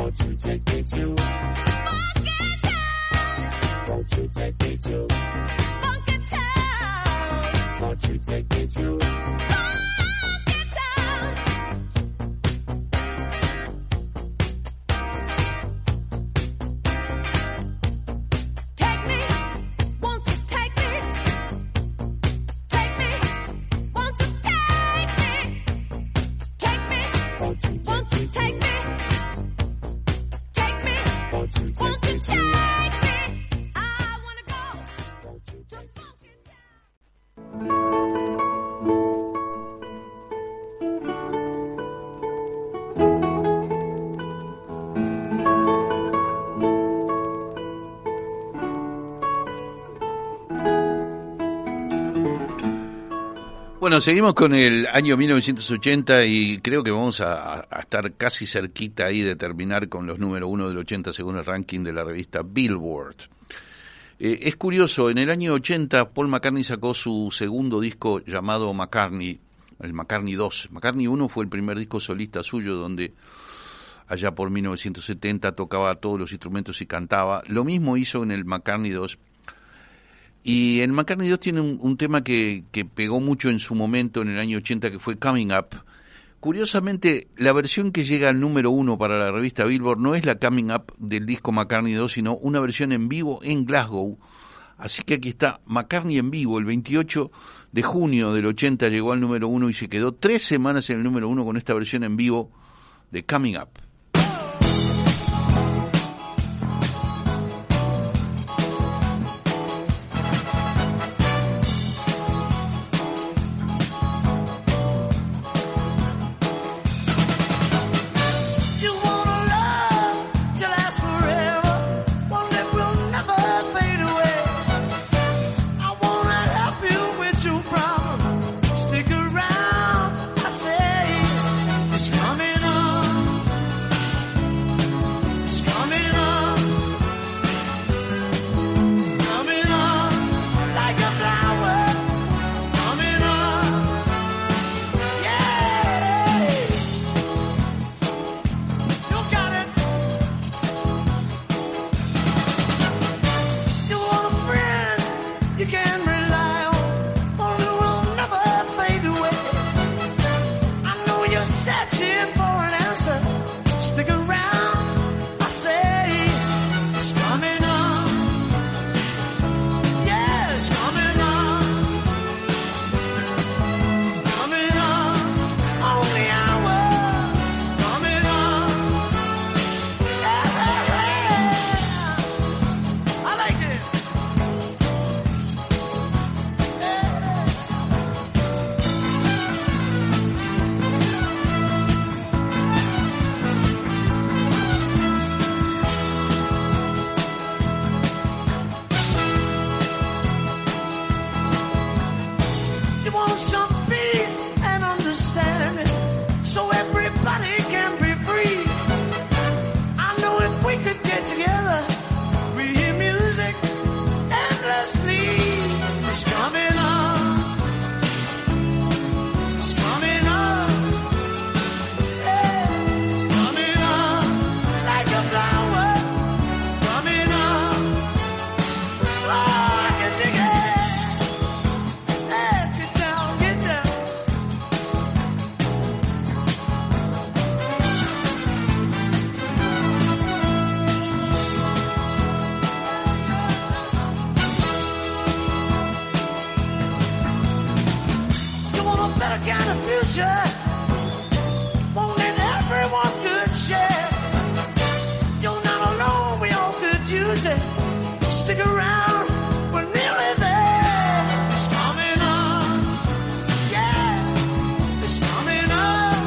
Won't you take me to Funky Town? Won't you take me to Funky Town? Won't you take me to Funky Town? Take me, won't you take me? Take me, won't you take me? Take me, won't you take me? Take me, won't you take me to? I wanna go. Won't you take me to?
Bueno, seguimos con el año mil novecientos ochenta y creo que vamos a, a estar casi cerquita ahí de terminar con los número uno del ochenta según el ranking de la revista Billboard. Eh, es curioso, en el año ochenta Paul McCartney sacó su segundo disco llamado McCartney, el McCartney dos. McCartney uno fue el primer disco solista suyo donde allá por mil novecientos setenta tocaba todos los instrumentos y cantaba. Lo mismo hizo en el McCartney dos. Y en McCartney dos tiene un, un tema que, que pegó mucho en su momento, en el año ochenta, que fue Coming Up. Curiosamente, la versión que llega al número uno para la revista Billboard no es la Coming Up del disco McCartney dos, sino una versión en vivo en Glasgow. Así que aquí está McCartney en vivo, el veintiocho de junio del ochenta llegó al número uno y se quedó tres semanas en el número uno con esta versión en vivo de Coming Up.
You wanna love to last forever, one that will never fade away. I wanna help you with your problem. Stick around, I say, it's coming on. It's coming on. Coming on like a flower. Coming on. Yeah. You got it. You want a friend you can rely on, one who will never fade away. I know you're searching for an answer. Stick around, I say, it's coming on. Yeah, it's coming on. Coming on, on the hour. Coming on. Yeah, I like it. You want some peace and understanding, so everybody can be free. I know if we could get together, we hear music endlessly. It's coming on. It's coming on. Yeah. Coming on like a flower. Coming on. Oh, I can dig it. Hey, get down, get down. You want a better kind of future, one that everyone could share. You're not alone, we all could use it. Stick around, we're nearly there. It's coming on, yeah, it's coming on.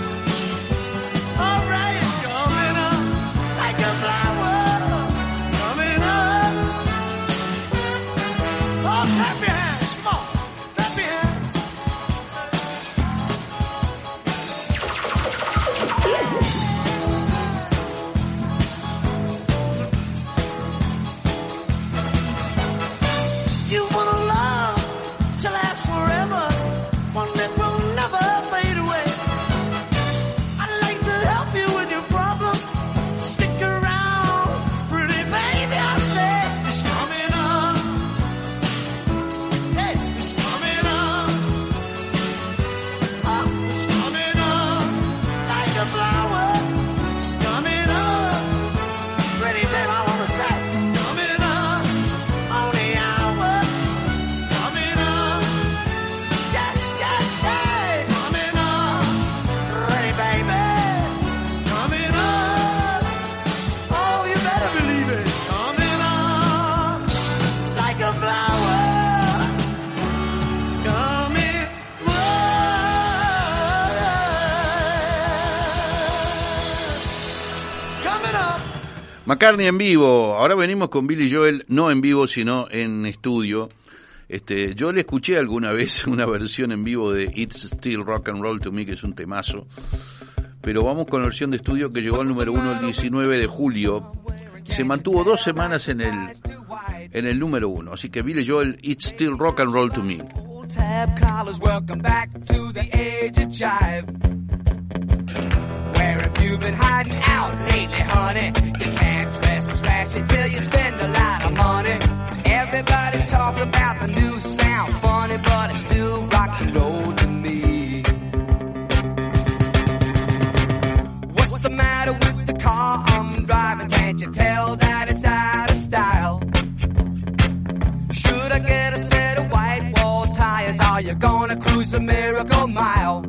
All right, it's coming on like a flower. Coming on. Oh, clap your hands, come on, clap your hands.
McCartney en vivo. Ahora venimos con Billy Joel, no en vivo, sino en estudio. Este, yo le escuché alguna vez una versión en vivo de It's Still Rock and Roll to Me, que es un temazo. Pero vamos con la versión de estudio que llegó al número uno el diecinueve de julio. Se mantuvo dos semanas en el en el número uno. Así que Billy Joel, It's Still Rock and Roll to Me.
Tab collars, welcome back to the age of jive. Where have you been hiding out lately, honey? You can't dress trashy till you spend a lot of money. Everybody's talking about the new sound, funny, but it's still rock and roll to me. What's the matter with the car I'm driving? Can't you tell that it's out of style? Should I get a set of white wall tires? Are you gonna cruise the Miracle Mile?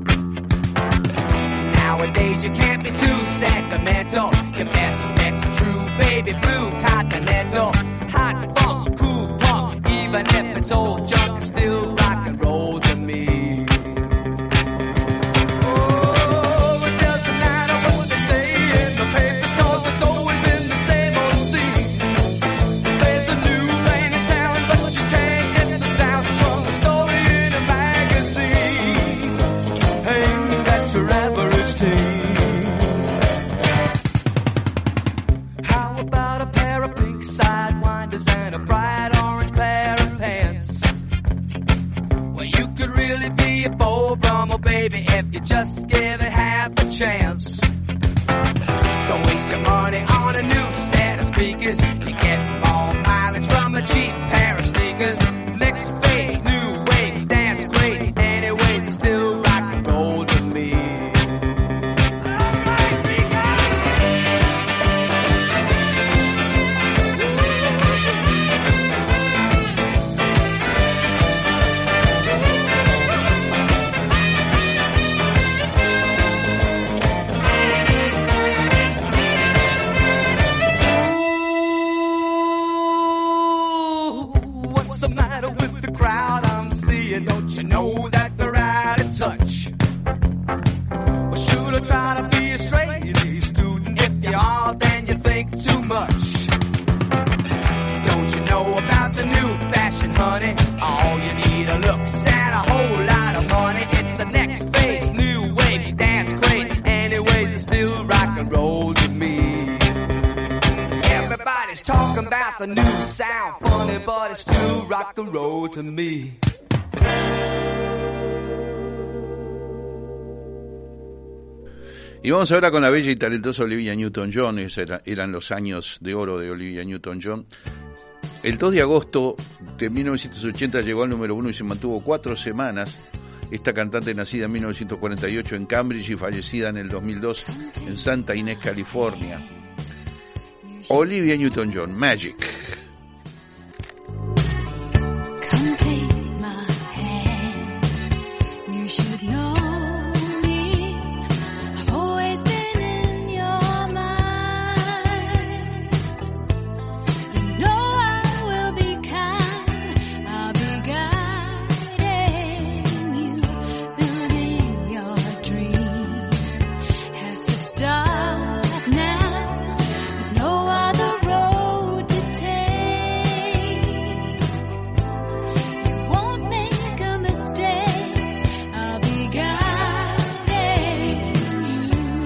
Nowadays you can't be too sentimental. Your best bet's a true baby blue Continental. Hot funk, cool punk, even if it's old junk, it's still rock and roll to me. Oh, it doesn't matter what they say in the papers, 'cause it's always been the same old scene. There's a new thing in town, but you can't get the sound from a story in a magazine. Ain't that your average teen? How about a pair of pink sidewinders and a bright orange pair of pants? Well, you could really be a Beau Brummel, baby, if you just give it half a chance. Don't waste your money on a new set of speakers. You get more mileage from a cheap pair of sneakers. Next face, new wave, dance great. Anyways, it's still rock and roll to me. What's the matter with the crowd I'm seeing? Don't you know that they're out of touch? Well, should I try to be a straight A student? If you are, then you think too much. Don't you know about the new fashion, honey? All you need are looks and a whole lot of money. It's the next phase, new wave, dance craze. Anyways, it's still rock and roll to me. Everybody's talking about the new sound, funny, but it's still rock and roll to me.
Y vamos ahora con la bella y talentosa Olivia Newton-John. Esos era- eran los años de oro de Olivia Newton-John. El dos de agosto de mil novecientos ochenta llegó al número uno y se mantuvo cuatro semanas. Esta cantante, nacida en mil novecientos cuarenta y ocho en Cambridge y fallecida en el dos mil dos en Santa Inés, California. Olivia Newton-John, Magic.
Come take my hand. You should know me. I've always been in your mind. You know I will be kind. I'll be guiding you. Building your dream has to start now. There's no other road to take. You won't make a mistake. I'll be guiding you.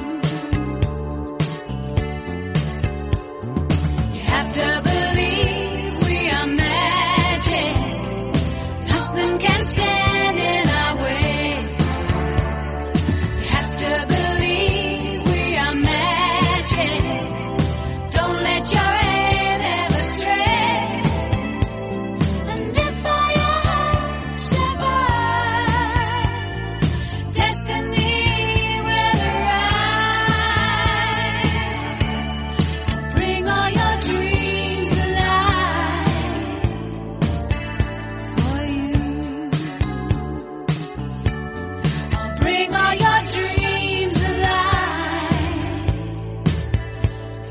You have to believe we are magic. Nothing can stand in our way. You have to believe we are magic. Don't let your head ever stray. And if all your hopes survive, destiny will arrive. Bring all your dreams alive for you. I'll bring all your dreams alive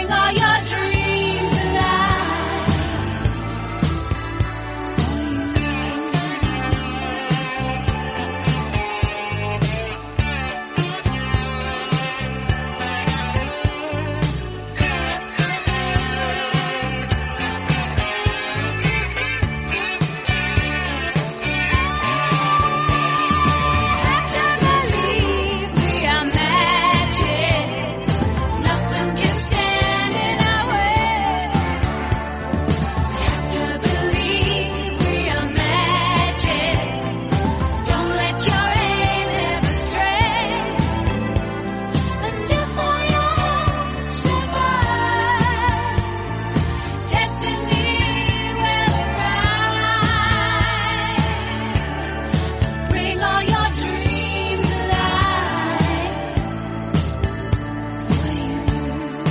Bring all your dreams alive. Have to believe we are magic. Nothing can stand in our way. Have to believe we are magic. Don't let your aim ever stray. And if for your survive, destiny will arrive. Bring all your dreams alive for you.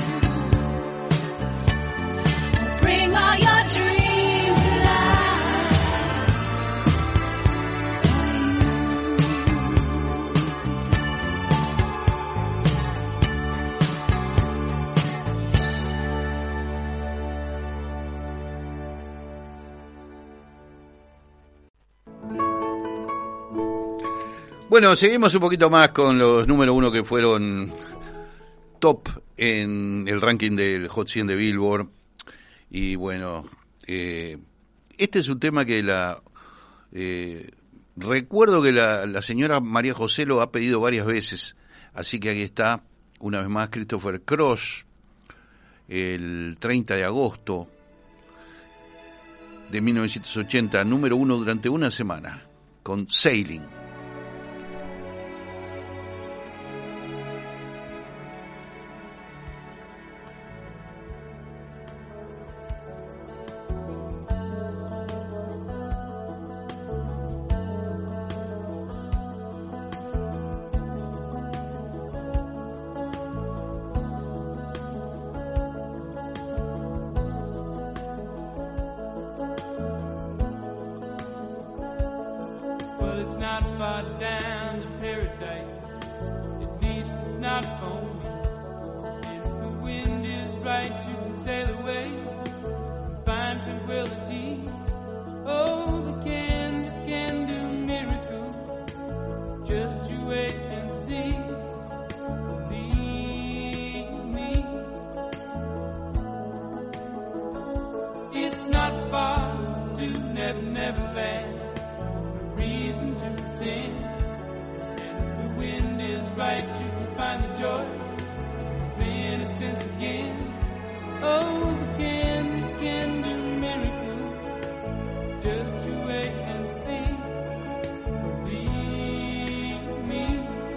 Bring all your dreams alive
Bueno, seguimos un poquito más con los número uno que fueron top en el ranking del Hot cien de Billboard. Y bueno, eh, este es un tema que la eh, recuerdo que la, la señora María José lo ha pedido varias veces, así que aquí está una vez más Christopher Cross, el treinta de agosto de mil novecientos ochenta, número uno durante una semana, con Sailing.
Well, it's not far down to paradise. At least it's not for me. If the wind is right, you can sail away and find tranquility. Oh, the canvas can do miracles. Just you wait and see. Believe me. It's not far to Never Never Land. Reason to pretend. And if the wind is right, you can find the joy of innocence again. Oh, the canvas can do miracles. Just you wait and see. Believe me.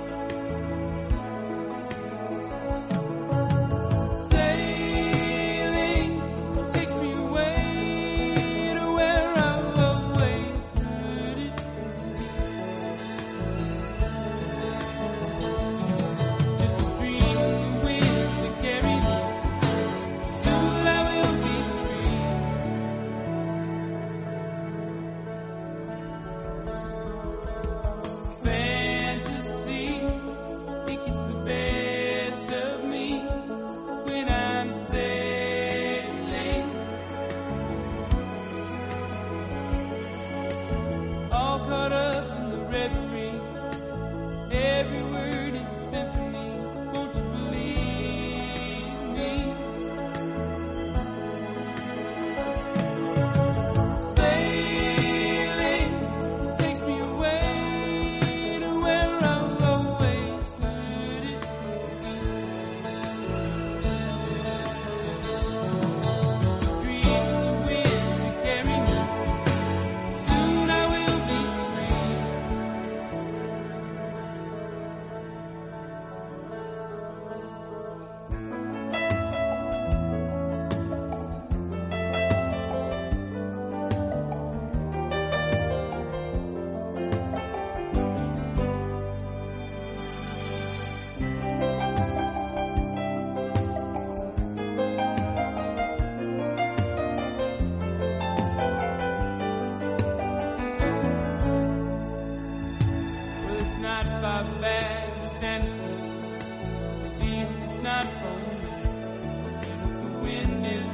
Sailing takes me away to where I've always heard it. Just a dream of the wind that carries me. Soon I will be free.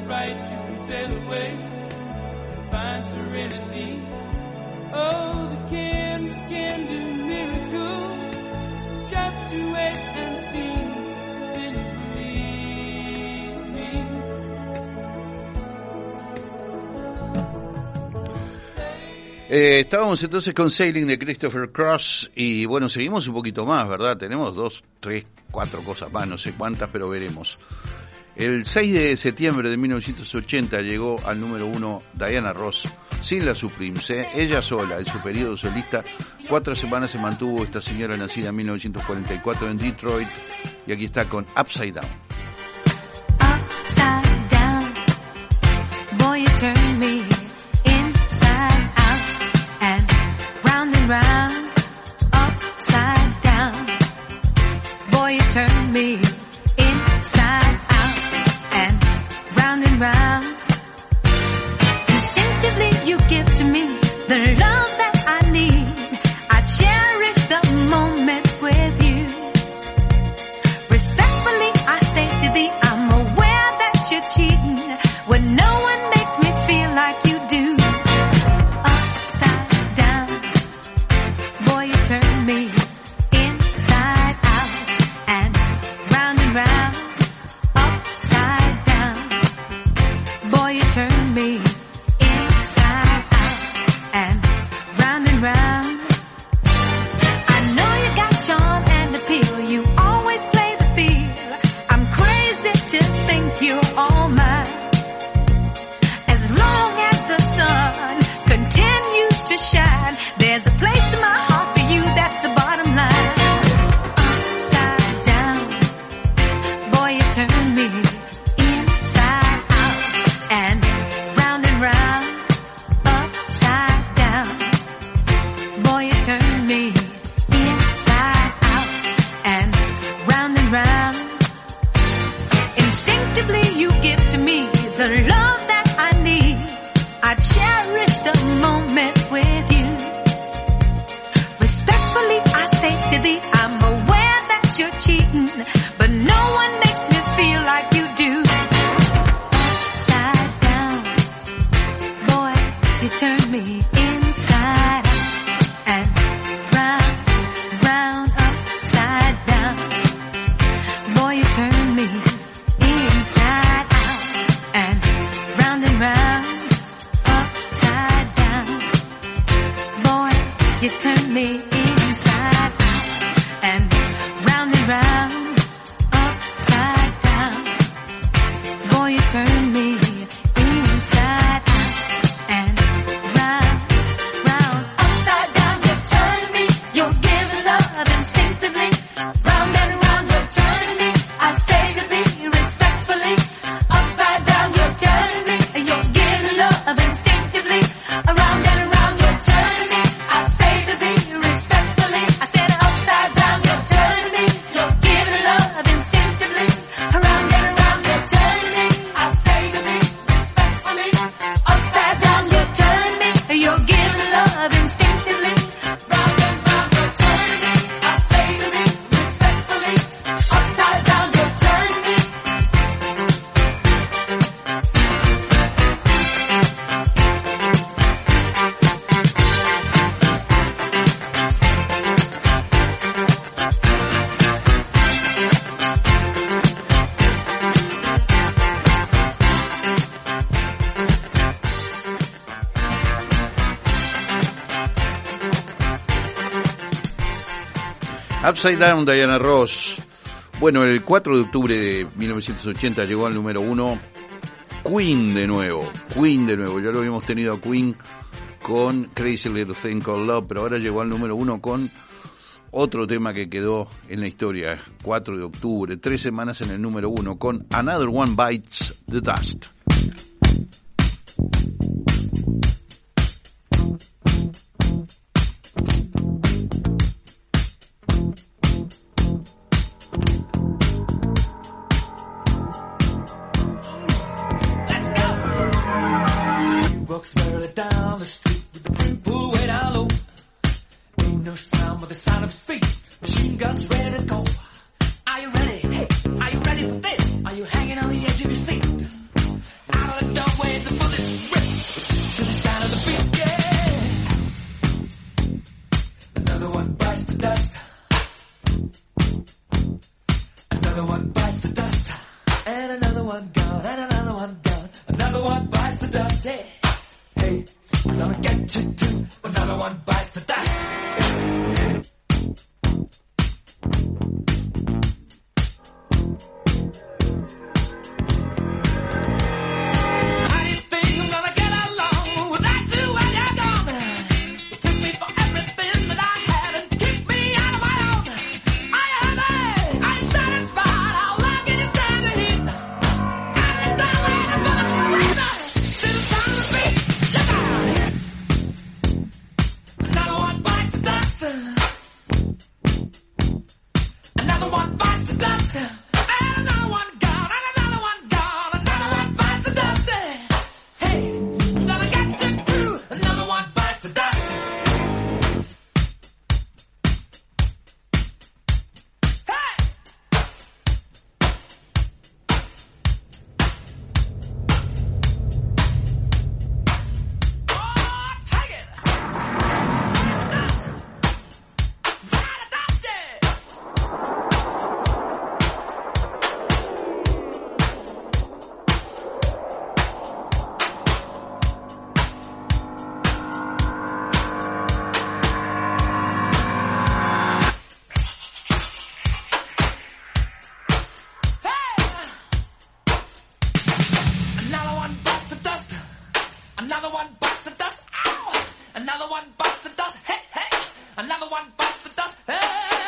right, you can sail away and find serenity. Oh, the canvas can do miracles. Just you wait and see, then you believe me.
Eh, estábamos entonces con Sailing de Christopher Cross y bueno, seguimos un poquito más, ¿verdad? Tenemos dos, tres, cuatro cosas más, no sé cuántas, pero veremos. El seis de septiembre de mil novecientos ochenta llegó al número uno Diana Ross, sin la Supremes, ¿eh? Ella sola, en su periodo solista. Cuatro semanas se mantuvo esta señora nacida en mil novecientos cuarenta y cuatro en Detroit, y aquí está con Upside Down.
Upside down, boy, you turn me inside out and round and round. Upside down, boy, you turn me inside out and round and round. Instinctively you give to me the love that I need. I cherish the moments with you. Respectfully I say to thee, I'm aware that you're cheating when no one makes me feel like you do. Upside down, boy, you turn me inside out and round and round. Upside down, boy, you turn me inside out and round and round. I know you got charm and appeal, you always play the field. I'm crazy to think you're all mine. As long as the sun continues to shine, there's a place in my heart for you, that's the bottom line. Upside down, boy, you turn me inside out and round and round. Upside down, boy, you turn me inside out and round and round. Instinctively you give to me the love that I need. I cherish the moment with you. Respectfully I say to thee, I'm aware that you're cheating, but no one makes me feel like you do. Upside down, boy, you turn me inside out and round, round, upside down. Boy, you turn me inside out and round and round. Upside down, boy, you turn me inside out and round and round. Upside down, boy, you turn me inside out and round, round. Upside down, you turn me. You're giving love instinctively. Round and round, you're turning me. I say to thee respectfully. Upside down, you're turning me. You're giving love instinctively. Around and around, you're turning me. I say to thee respectfully. I said upside down, you're turning me. You're giving love instinctively. Around and around, you're turning me. I say to thee respectfully. Upside down, you're turning me. You're giving love instinctively. Round and round, you're turning me. I say to thee respectfully. Upside down, you're turning me.
Upside Down, Diana Ross. Bueno, el cuatro de octubre de mil novecientos ochenta llegó al número uno Queen de nuevo. Queen de nuevo. Ya lo habíamos tenido a Queen con Crazy Little Thing Called Love, pero ahora llegó al número uno con otro tema que quedó en la historia. cuatro de octubre, tres semanas en el número uno con Another One Bites the Dust.
Walks further down the street with the people way down low. Ain't no sound but the sound of his feet. Machine guns ready to go. Are you ready? Hey, are you ready for this? Are you hanging on the edge of your seat? I and another one gone, and another one gone. Another one bites the dust. Hey, hey, I'm gonna get you too. Another one bites the dust. How do you think I'm gonna get along without you when you're gone? You took me for everything that I had and keep me out of my own. I am I, I'm satisfied. How long can you stand the heat? And the time waiting for the freezer. Still time to be. Look out! Another one bites the dust. Another one bites the dust. And another one gone. And another one gone. Another one bites the dust. Hey, I'm gonna get you through. Another one bites the dust. Hey! Oh, take it! Dust! Gotta dust it! Hey! Another one bites the dust. Another one bites the dust. Ow! Another one bites the dust. Hey, hey! Another one bites the dust. Hey!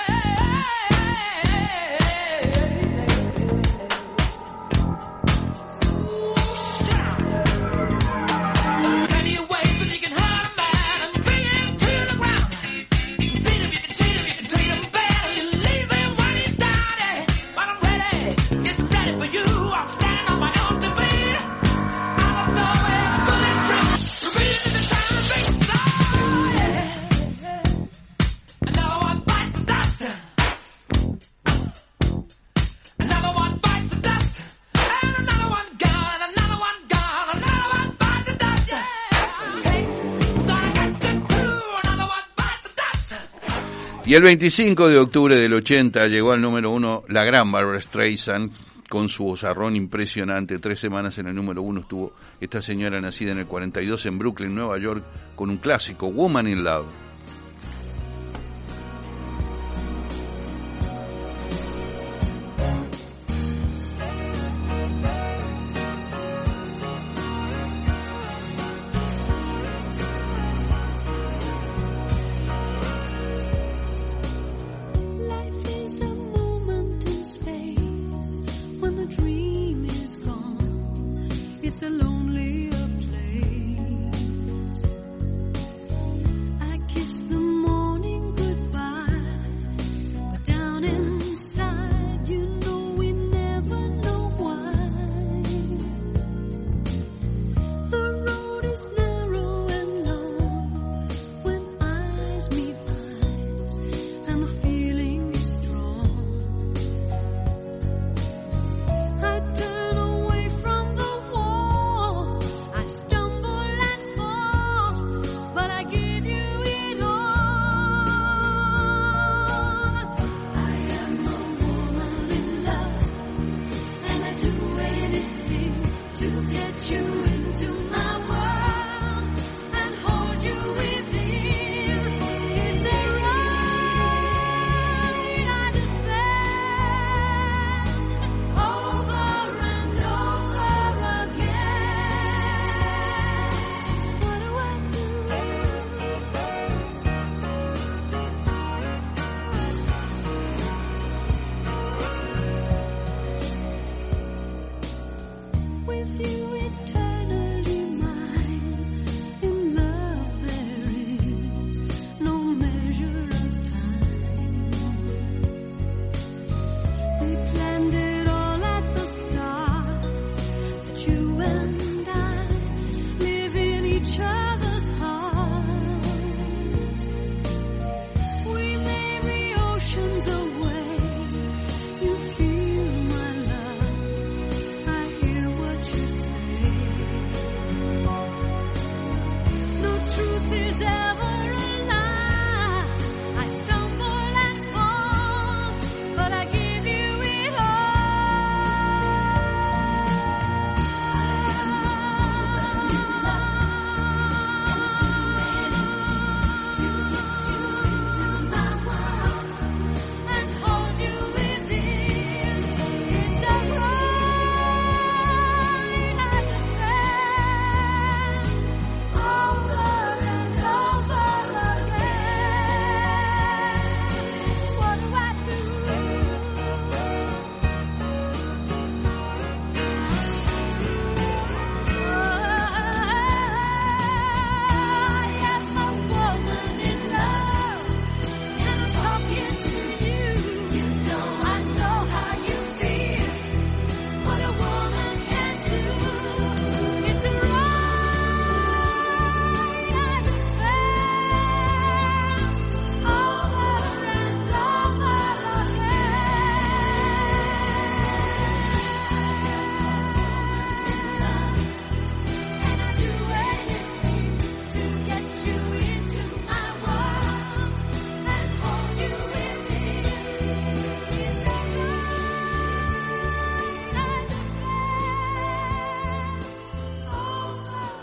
Ooh, shut up. There are plenty of ways that you can hurt a man and bring him to the ground. You can beat him, you can cheat him, you can treat him bad, you leave him when he's down. eh. But I'm ready, yes, I'm ready for you. I'm standing on my own two feet. I'm the way the bullets ring. Repeating the time to be slow. yeah. Another one bites the dust. Another one bites the dust. And another one gone. Another one gone. Another one bites the dust. Yeah. Hey, gonna get you too. Another one bites the dust.
Y el veinticinco de octubre del ochenta llegó al número uno la gran Barbra Streisand con su vozarrón impresionante. Tres semanas en el número uno estuvo esta señora nacida en el cuarenta y dos en Brooklyn, Nueva York, con un clásico, Woman in Love.
Life is a moment in space when the dream is gone. It's a lonelier place. I kiss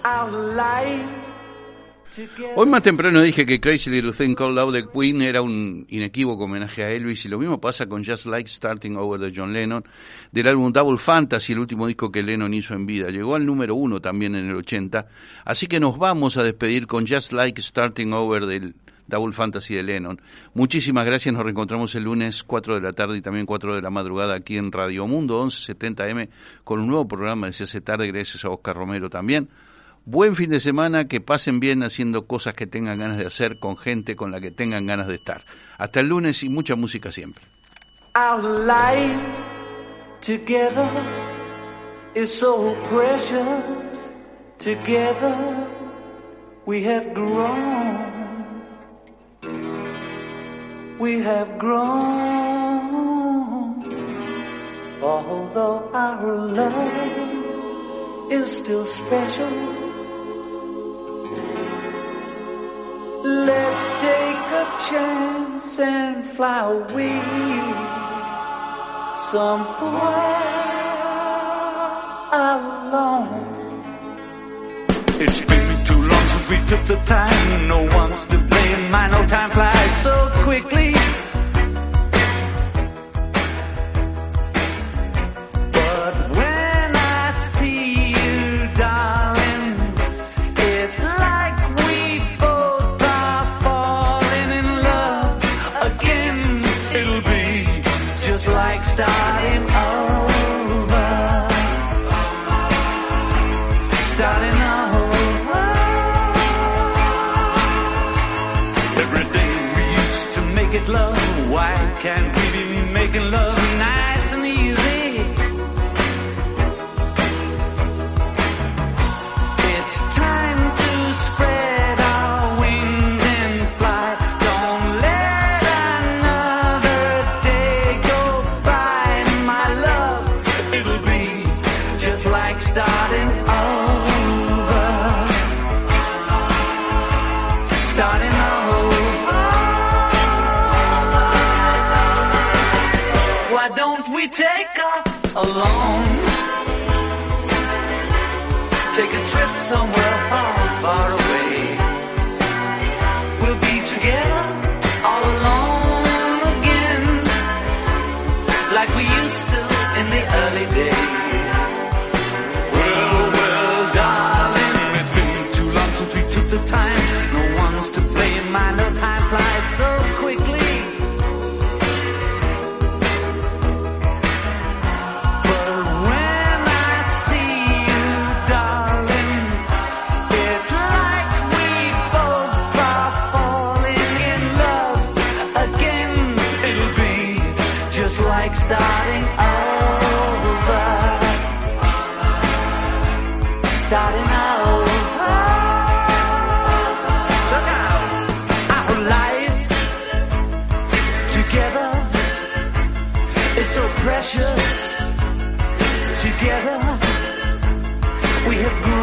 our life together.
Hoy más temprano dije que Crazy Little Thing Called Love de Queen era un inequívoco homenaje a Elvis, y lo mismo pasa con Just Like Starting Over de John Lennon, del álbum Double Fantasy, el último disco que Lennon hizo en vida. Llegó al número uno también en el ochenta, así que nos vamos a despedir con Just Like Starting Over del Double Fantasy de Lennon. Muchísimas gracias, nos reencontramos el lunes cuatro de la tarde y también cuatro de la madrugada aquí en Radio Mundo once setenta eme con un nuevo programa de Se hace tarde, gracias a Oscar Romero también. Buen fin de semana, que pasen bien haciendo cosas que tengan ganas de hacer con gente con la que tengan ganas de estar. Hasta el lunes y mucha música siempre.
Our life together is so precious. Together we have grown. We have grown. Although our love is still special, let's take a chance and fly away somewhere alone. It's been too long since we took the time. No one's to blame. My no time flies so quickly. But when I see you, darling, it's like we both are falling in love again. It'll be just like starting over. Starting over. Everything we used to make it love. Why can't we be making love nice and easy? It's time to spread our wings and fly. Don't let another day go by, my love. It'll be just like starting over. Starting over. Why don't we take off alone? Take a trip somewhere far, far away. We'll be together all alone again, like we used to in the early days. Well, well, darling, it's been too long since we took the time. No one's to blame. I know time flies so quickly. But when I see you, darling, it's like we both are falling in love again. It'll be just like starting over. Starting over. Look out. Our life together is so precious. Together we have grown.